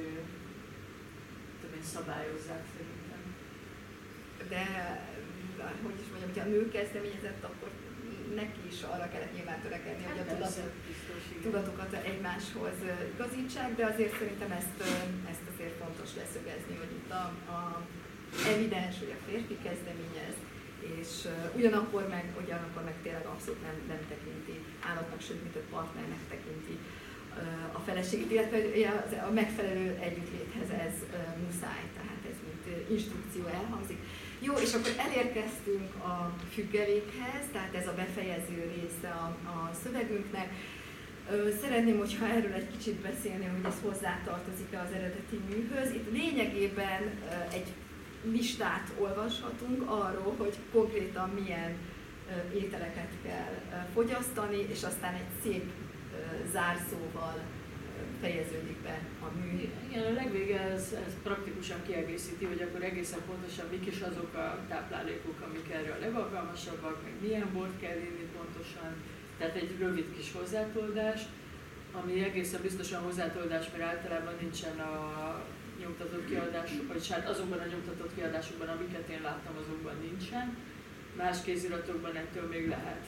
többé szabályozzák szerintem. De, hogy is mondjam, hogyha a nő kezdeményezett, akkor neki is arra kellett nyilván törekedni, hogy a tudatot, tudatokat egymáshoz igazítsák, de azért szerintem ezt, ezt azért fontos leszögezni, hogy itt a, a evidens, hogy a férfi kezdeményez, és uh, ugyanakkor meg, ugyanakkor meg tényleg abszolút nem, nem tekinti állatnak, sőt, mint a partnernek tekinti uh, a feleségét, illetve a megfelelő együttléthez ez uh, muszáj, tehát ez mint uh, instrukció elhangzik. Jó, és akkor elérkeztünk a függelékhez, tehát ez a befejező része a, a szövegünknek. Uh, szeretném, hogyha erről egy kicsit beszélni, hogy ez hozzátartozik-e az eredeti műhöz. Itt lényegében uh, egy listát olvashatunk arról, hogy konkrétan milyen uh, ételeket kell uh, fogyasztani, és aztán egy szép uh, zárszóval uh, fejeződik be a mű. Igen, a legvége ez, ez praktikusan kiegészíti, hogy akkor egészen pontosan mik is azok a táplálékok, amik erre a legalkalmasabbak, meg milyen bort kell inni pontosan. Tehát egy rövid kis hozzátoldás, ami egészen biztosan hozzátoldás, mert általában nincsen a nyomtatott kiadás, vagy hát azokban a nyomtatott kiadásokban, amiket én láttam, azokban nincsen. Más kéziratokban ettől még lehet.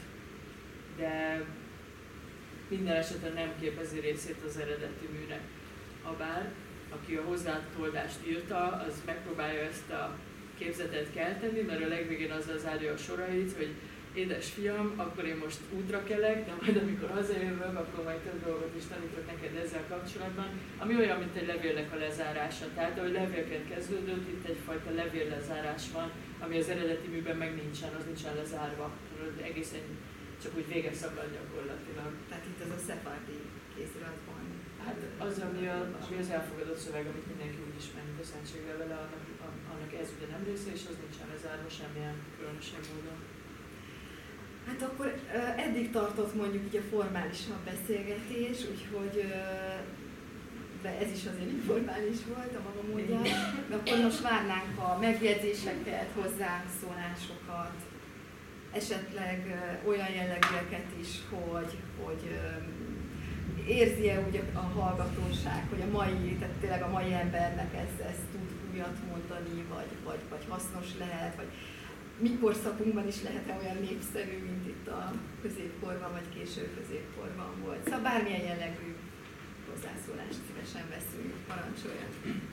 De minden esetben nem képezi részét az eredeti műnek. Habár aki a hozzátoldást írta, az megpróbálja ezt a képzetet kelteni, mert a legvégén azzal zárja a sorait, hogy édes fiam, akkor én most útra kelek, de majd amikor hazajövök, akkor majd több dolgot is tanítok neked ezzel kapcsolatban, ami olyan, mint egy levélnek a lezárása. Tehát, ahogy levélként kezdődött, itt egyfajta levéllezárás van, ami az eredeti műben meg nincsen, az nincsen lezárva. Egészen csak úgy vége szakad gyakorlatilag. Tehát itt ez a szepárdi kéziratban. Hát az, ami, a, ami az elfogadott szöveg, amit mindenki úgy ismer, mint a szentséglevele, annak, annak ez ugye nem része, és az nincsen lezárva semmilyen különösebb módon. Hát akkor eddig tartott mondjuk ugye formálisan a beszélgetés, úgyhogy de ez is azért informális volt a maga módján. De akkor most várnánk a megjegyzéseket, hozzánk szólásokat, esetleg olyan jellegűeket is, hogy, hogy érzi-e úgy a hallgatóság, hogy a mai, tehát tényleg a mai embernek ez, ez tud újat mondani, vagy, vagy, vagy hasznos lehet, vagy mi korszakunkban is lehet-e olyan népszerű, mint itt a középkorban, vagy késő középkorban volt. Szóval bármilyen jellegű hozzászólást szívesen veszünk, parancsoljon.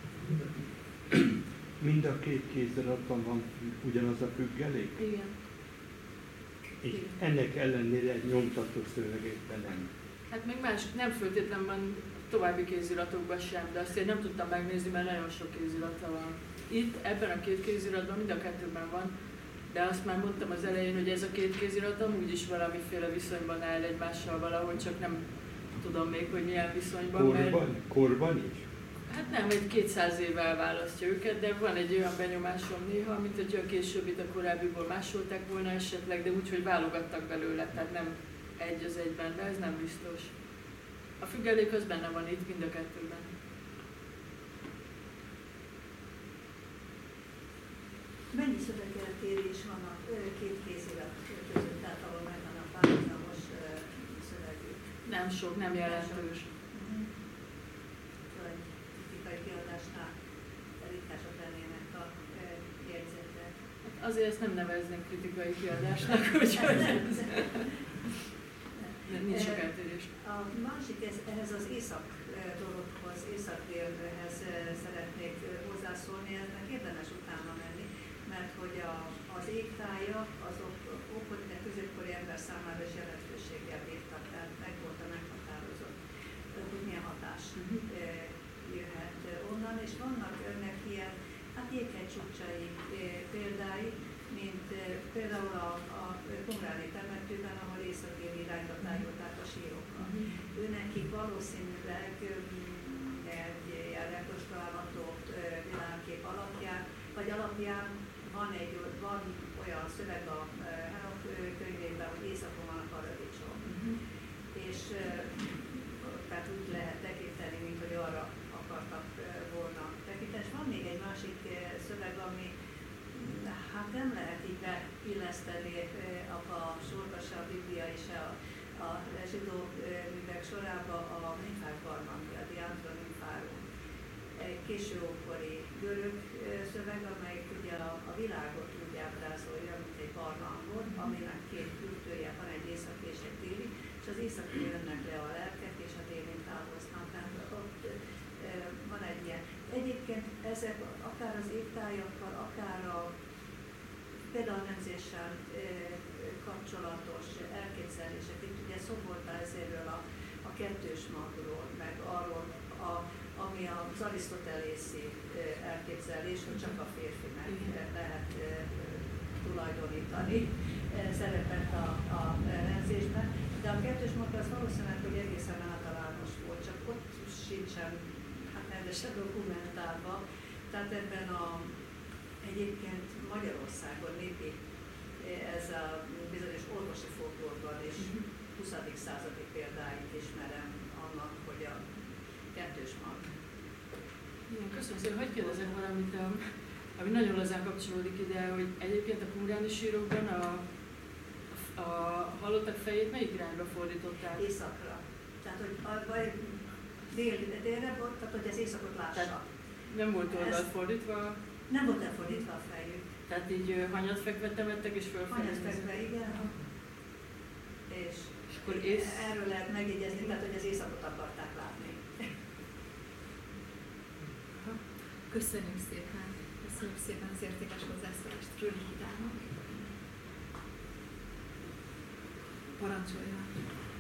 Mind a két kéziratban van ugyanaz a függelék? Igen. És ennek ellenére egy nyomtató szövegekben nem. Hát még más, nem föltétlenül van további kéziratokban sem, de azt én nem tudtam megnézni, mert nagyon sok kézirata van. Itt, ebben a két kéziratban, mind a kettőben van, de azt már mondtam az elején, hogy ez a két kézirat amúgy is valamiféle viszonyban áll egymással valahogy, csak nem tudom még, hogy milyen viszonyban. Korban, mert... korban is? Hát nem, egy kétszáz éve elválasztja őket, de van egy olyan benyomásom néha, mint hogy a későbbit a korábbiból másolták volna esetleg, de úgy, hogy válogattak belőle, tehát nem egy az egyben, de ez nem biztos. A függelék az benne van itt, mind a kettőben. Mennyi szövegeltérés van a két kézirat között, tehát ahol megvan a párhuzamos szövegű? Nem sok, nem jelentős. Vagy kritikai kiadásnál ritkások lennének a jegyzetek. Azért ezt nem neveznénk kritikai kiadásnak, úgyhogy nincs sok eltérés. A másik, ez, ehhez az észak dologhoz, észak-délhez szeretnék hozzászólni, eznek érdemes utána menni, mert hogy a, az égtája azok ókori, középkori ember számára is jelentőséggel bírtak, tehát meg volt a meghatározott, hogy milyen hatás jöhet onnan, és vannak önnek ilyen, hát jéghegy csúcsai példái, mint például a, a Komrádi temetőben, ahol észak-déli irányba tájolták a sírokkal. Uh-huh. Ő nekik valószínűleg egy ilyen rekonstruálható világkép alapján, vagy alapján van, egy, van olyan szöveg a Henok könyvében, hogy északon van a paradicsom. Uh-huh. És tehát úgy lehet tekinteni, mint hogy arra akartak volna tekinteni. És van még egy másik szöveg, ami hát nem lehet így beilleszteni a sorba se a Biblia és a, a zsidó művek sorába a nymphák barlangja, a Diantra Nympharum. Egy későókori görög szöveg, amelyik ugye a, a világot úgy ábrázolja, mint egy barlangot, aminek két kültője van, egy északi és egy déli, és az északi jönnek le a lelkek, és a délin távoznak. Tehát ott van egy ilyen. Egyébként ezek akár az égtájakkal, akár a például nemzéssel kapcsolatos elképzelések. Itt ugye szó volt ezéről a, a kettős magról, meg arról, a, ami az arisztotelészi elképzelés, hogy csak a férfinek lehet tulajdonítani szerepet a, a nemzésben. De a kettős mag az valószínűleg, hogy egészen általános volt, csak ott sincsen hát rendesen dokumentálva. Tehát ebben a egyébként Magyarországon népi ez a bizonyos orvosi folklórban és huszadik századi példáit ismerem annak, hogy a kettős mag. Igen, köszönöm szépen. Hogy kérdezem valamit, ami nagyon lazán kapcsolódik ide, hogy egyébként a qumráni sírokban a, a halottak fejét melyik irányba fordították? Északra. Tehát, hogy a, vagy dél, délre volt, tehát, hogy az északot lássa. Tehát nem volt oldalt fordítva? Nem volt elfordítva a fejük. Tehát így hanyat fekve temettek és fölfelé? Hanyat fekve, igen. És, és akkor ész... erről lehet megjegyezni, mert hogy az északot akarták látni. Köszönjük szépen, köszönjük szépen az értékes hozzászólást Rövid Idának. Parancsoljon!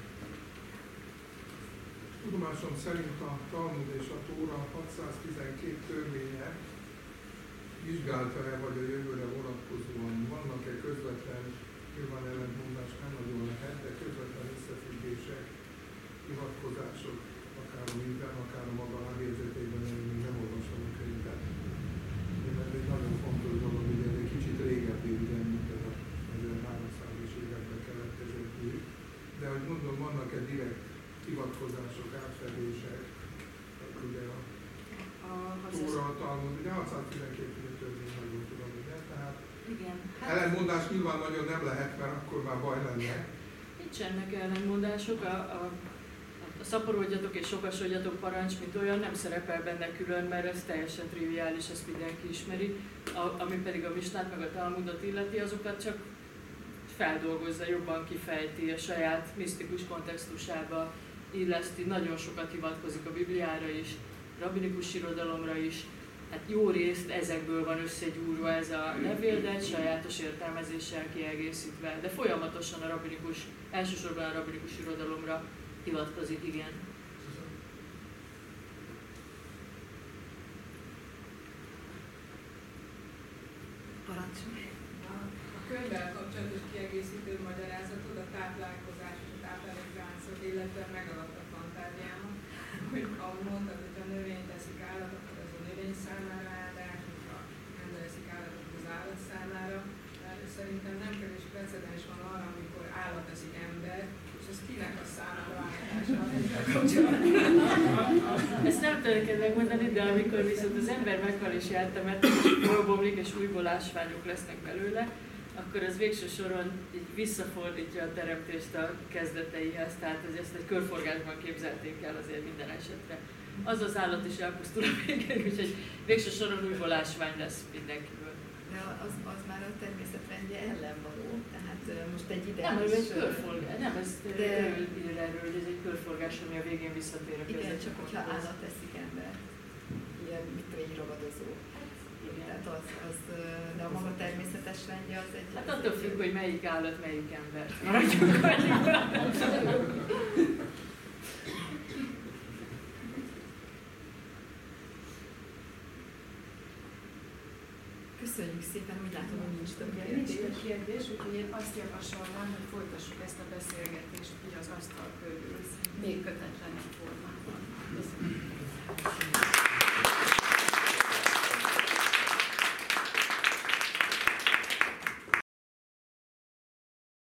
Tudomásom szerint a Talmud és a Tóra hatszáztizenkét törvénye vizsgálta-e, vagy a jövőre vonatkozóan vannak-e közvetlen, nyilván ellentmondás nem nagyon lehet, de közvetlen összefüggések, hivatkozások, akár a minden, akár a maga ágérzetében, én még nem olvasom a könyvet. Ez egy nagyon fontos dolog, ugye ez egy kicsit régebbi, ugye, mint ez a ezerháromszázas években keletkezett ügy, de hogy mondom, vannak-e direkt hivatkozások, átfedések, ugye a Tóra, a Talmud, ugye hatszáztizenkét törvény, ha jól tudom, ugye, tehát igen. Hát, ellentmondás nyilván nagyon nem lehet, mert akkor már baj lenne. nincsenek ellentmondások, a, a, a szaporodjatok és sokasodjatok parancs, mint olyan, nem szerepel benne külön, mert ez teljesen triviális, ezt mindenki ismeri. A, ami pedig a Misnát meg a Talmudot illeti, azokat csak feldolgozza, jobban kifejti a saját misztikus kontextusába, illeszti, nagyon sokat hivatkozik a Bibliára is, rabinikus irodalomra is, hát jó részt ezekből van összegyúrva ez a levél, de egy sajátos értelmezéssel kiegészítve, de folyamatosan a rabinikus, elsősorban a rabinikus irodalomra hivatkozik, igen. Parancsolj! A könyvvel kapcsolatos kiegészítő magyarázatod, a táplálkozás és a táplálékláncok, illetve megadott a fantáziámat, hogy ahogy mondtad, hogy a növényt eszik állat, akkor az a növény számára áldás, hogyha ember eszik állat, akkor az állat számára. Szerintem nem kevés precedens van arra, amikor állat eszik ember, és ez kinek a számára áldás van ezzel kapcsolatban. Ezt nem tudom neked megmondani, de amikor viszont az ember meghal és eltemetik, és fölbomlik, és újból ásványok lesznek belőle, akkor az végső soron így visszafordítja a teremtést a kezdeteihez, tehát ezt egy körforgásban képzelték el azért minden esetre. Az az állat is elpusztul a végén, úgyhogy végső soron újból ásvány lesz mindenkiből. De az, az már a természetrendje ellen való, tehát most egy Nem, ideális... ez egy körforgás, nem, ez de... ír erről, hogy ez egy körforgás, ami a végén visszatér a Igen, csak kezdetcsapathoz. hogyha állat teszik ember, ilyen, mit tudom, egy ragadozó. Tehát az, az, de a maga természetes rendje az egy... Hát attól függ, hogy melyik állat, melyik ember. Maradjunk annyiban. Köszönjük szépen, úgy látom, hogy nincs több Nincs kérdés. több kérdés, úgyhogy én azt javasolnám, hogy folytassuk ezt a beszélgetést.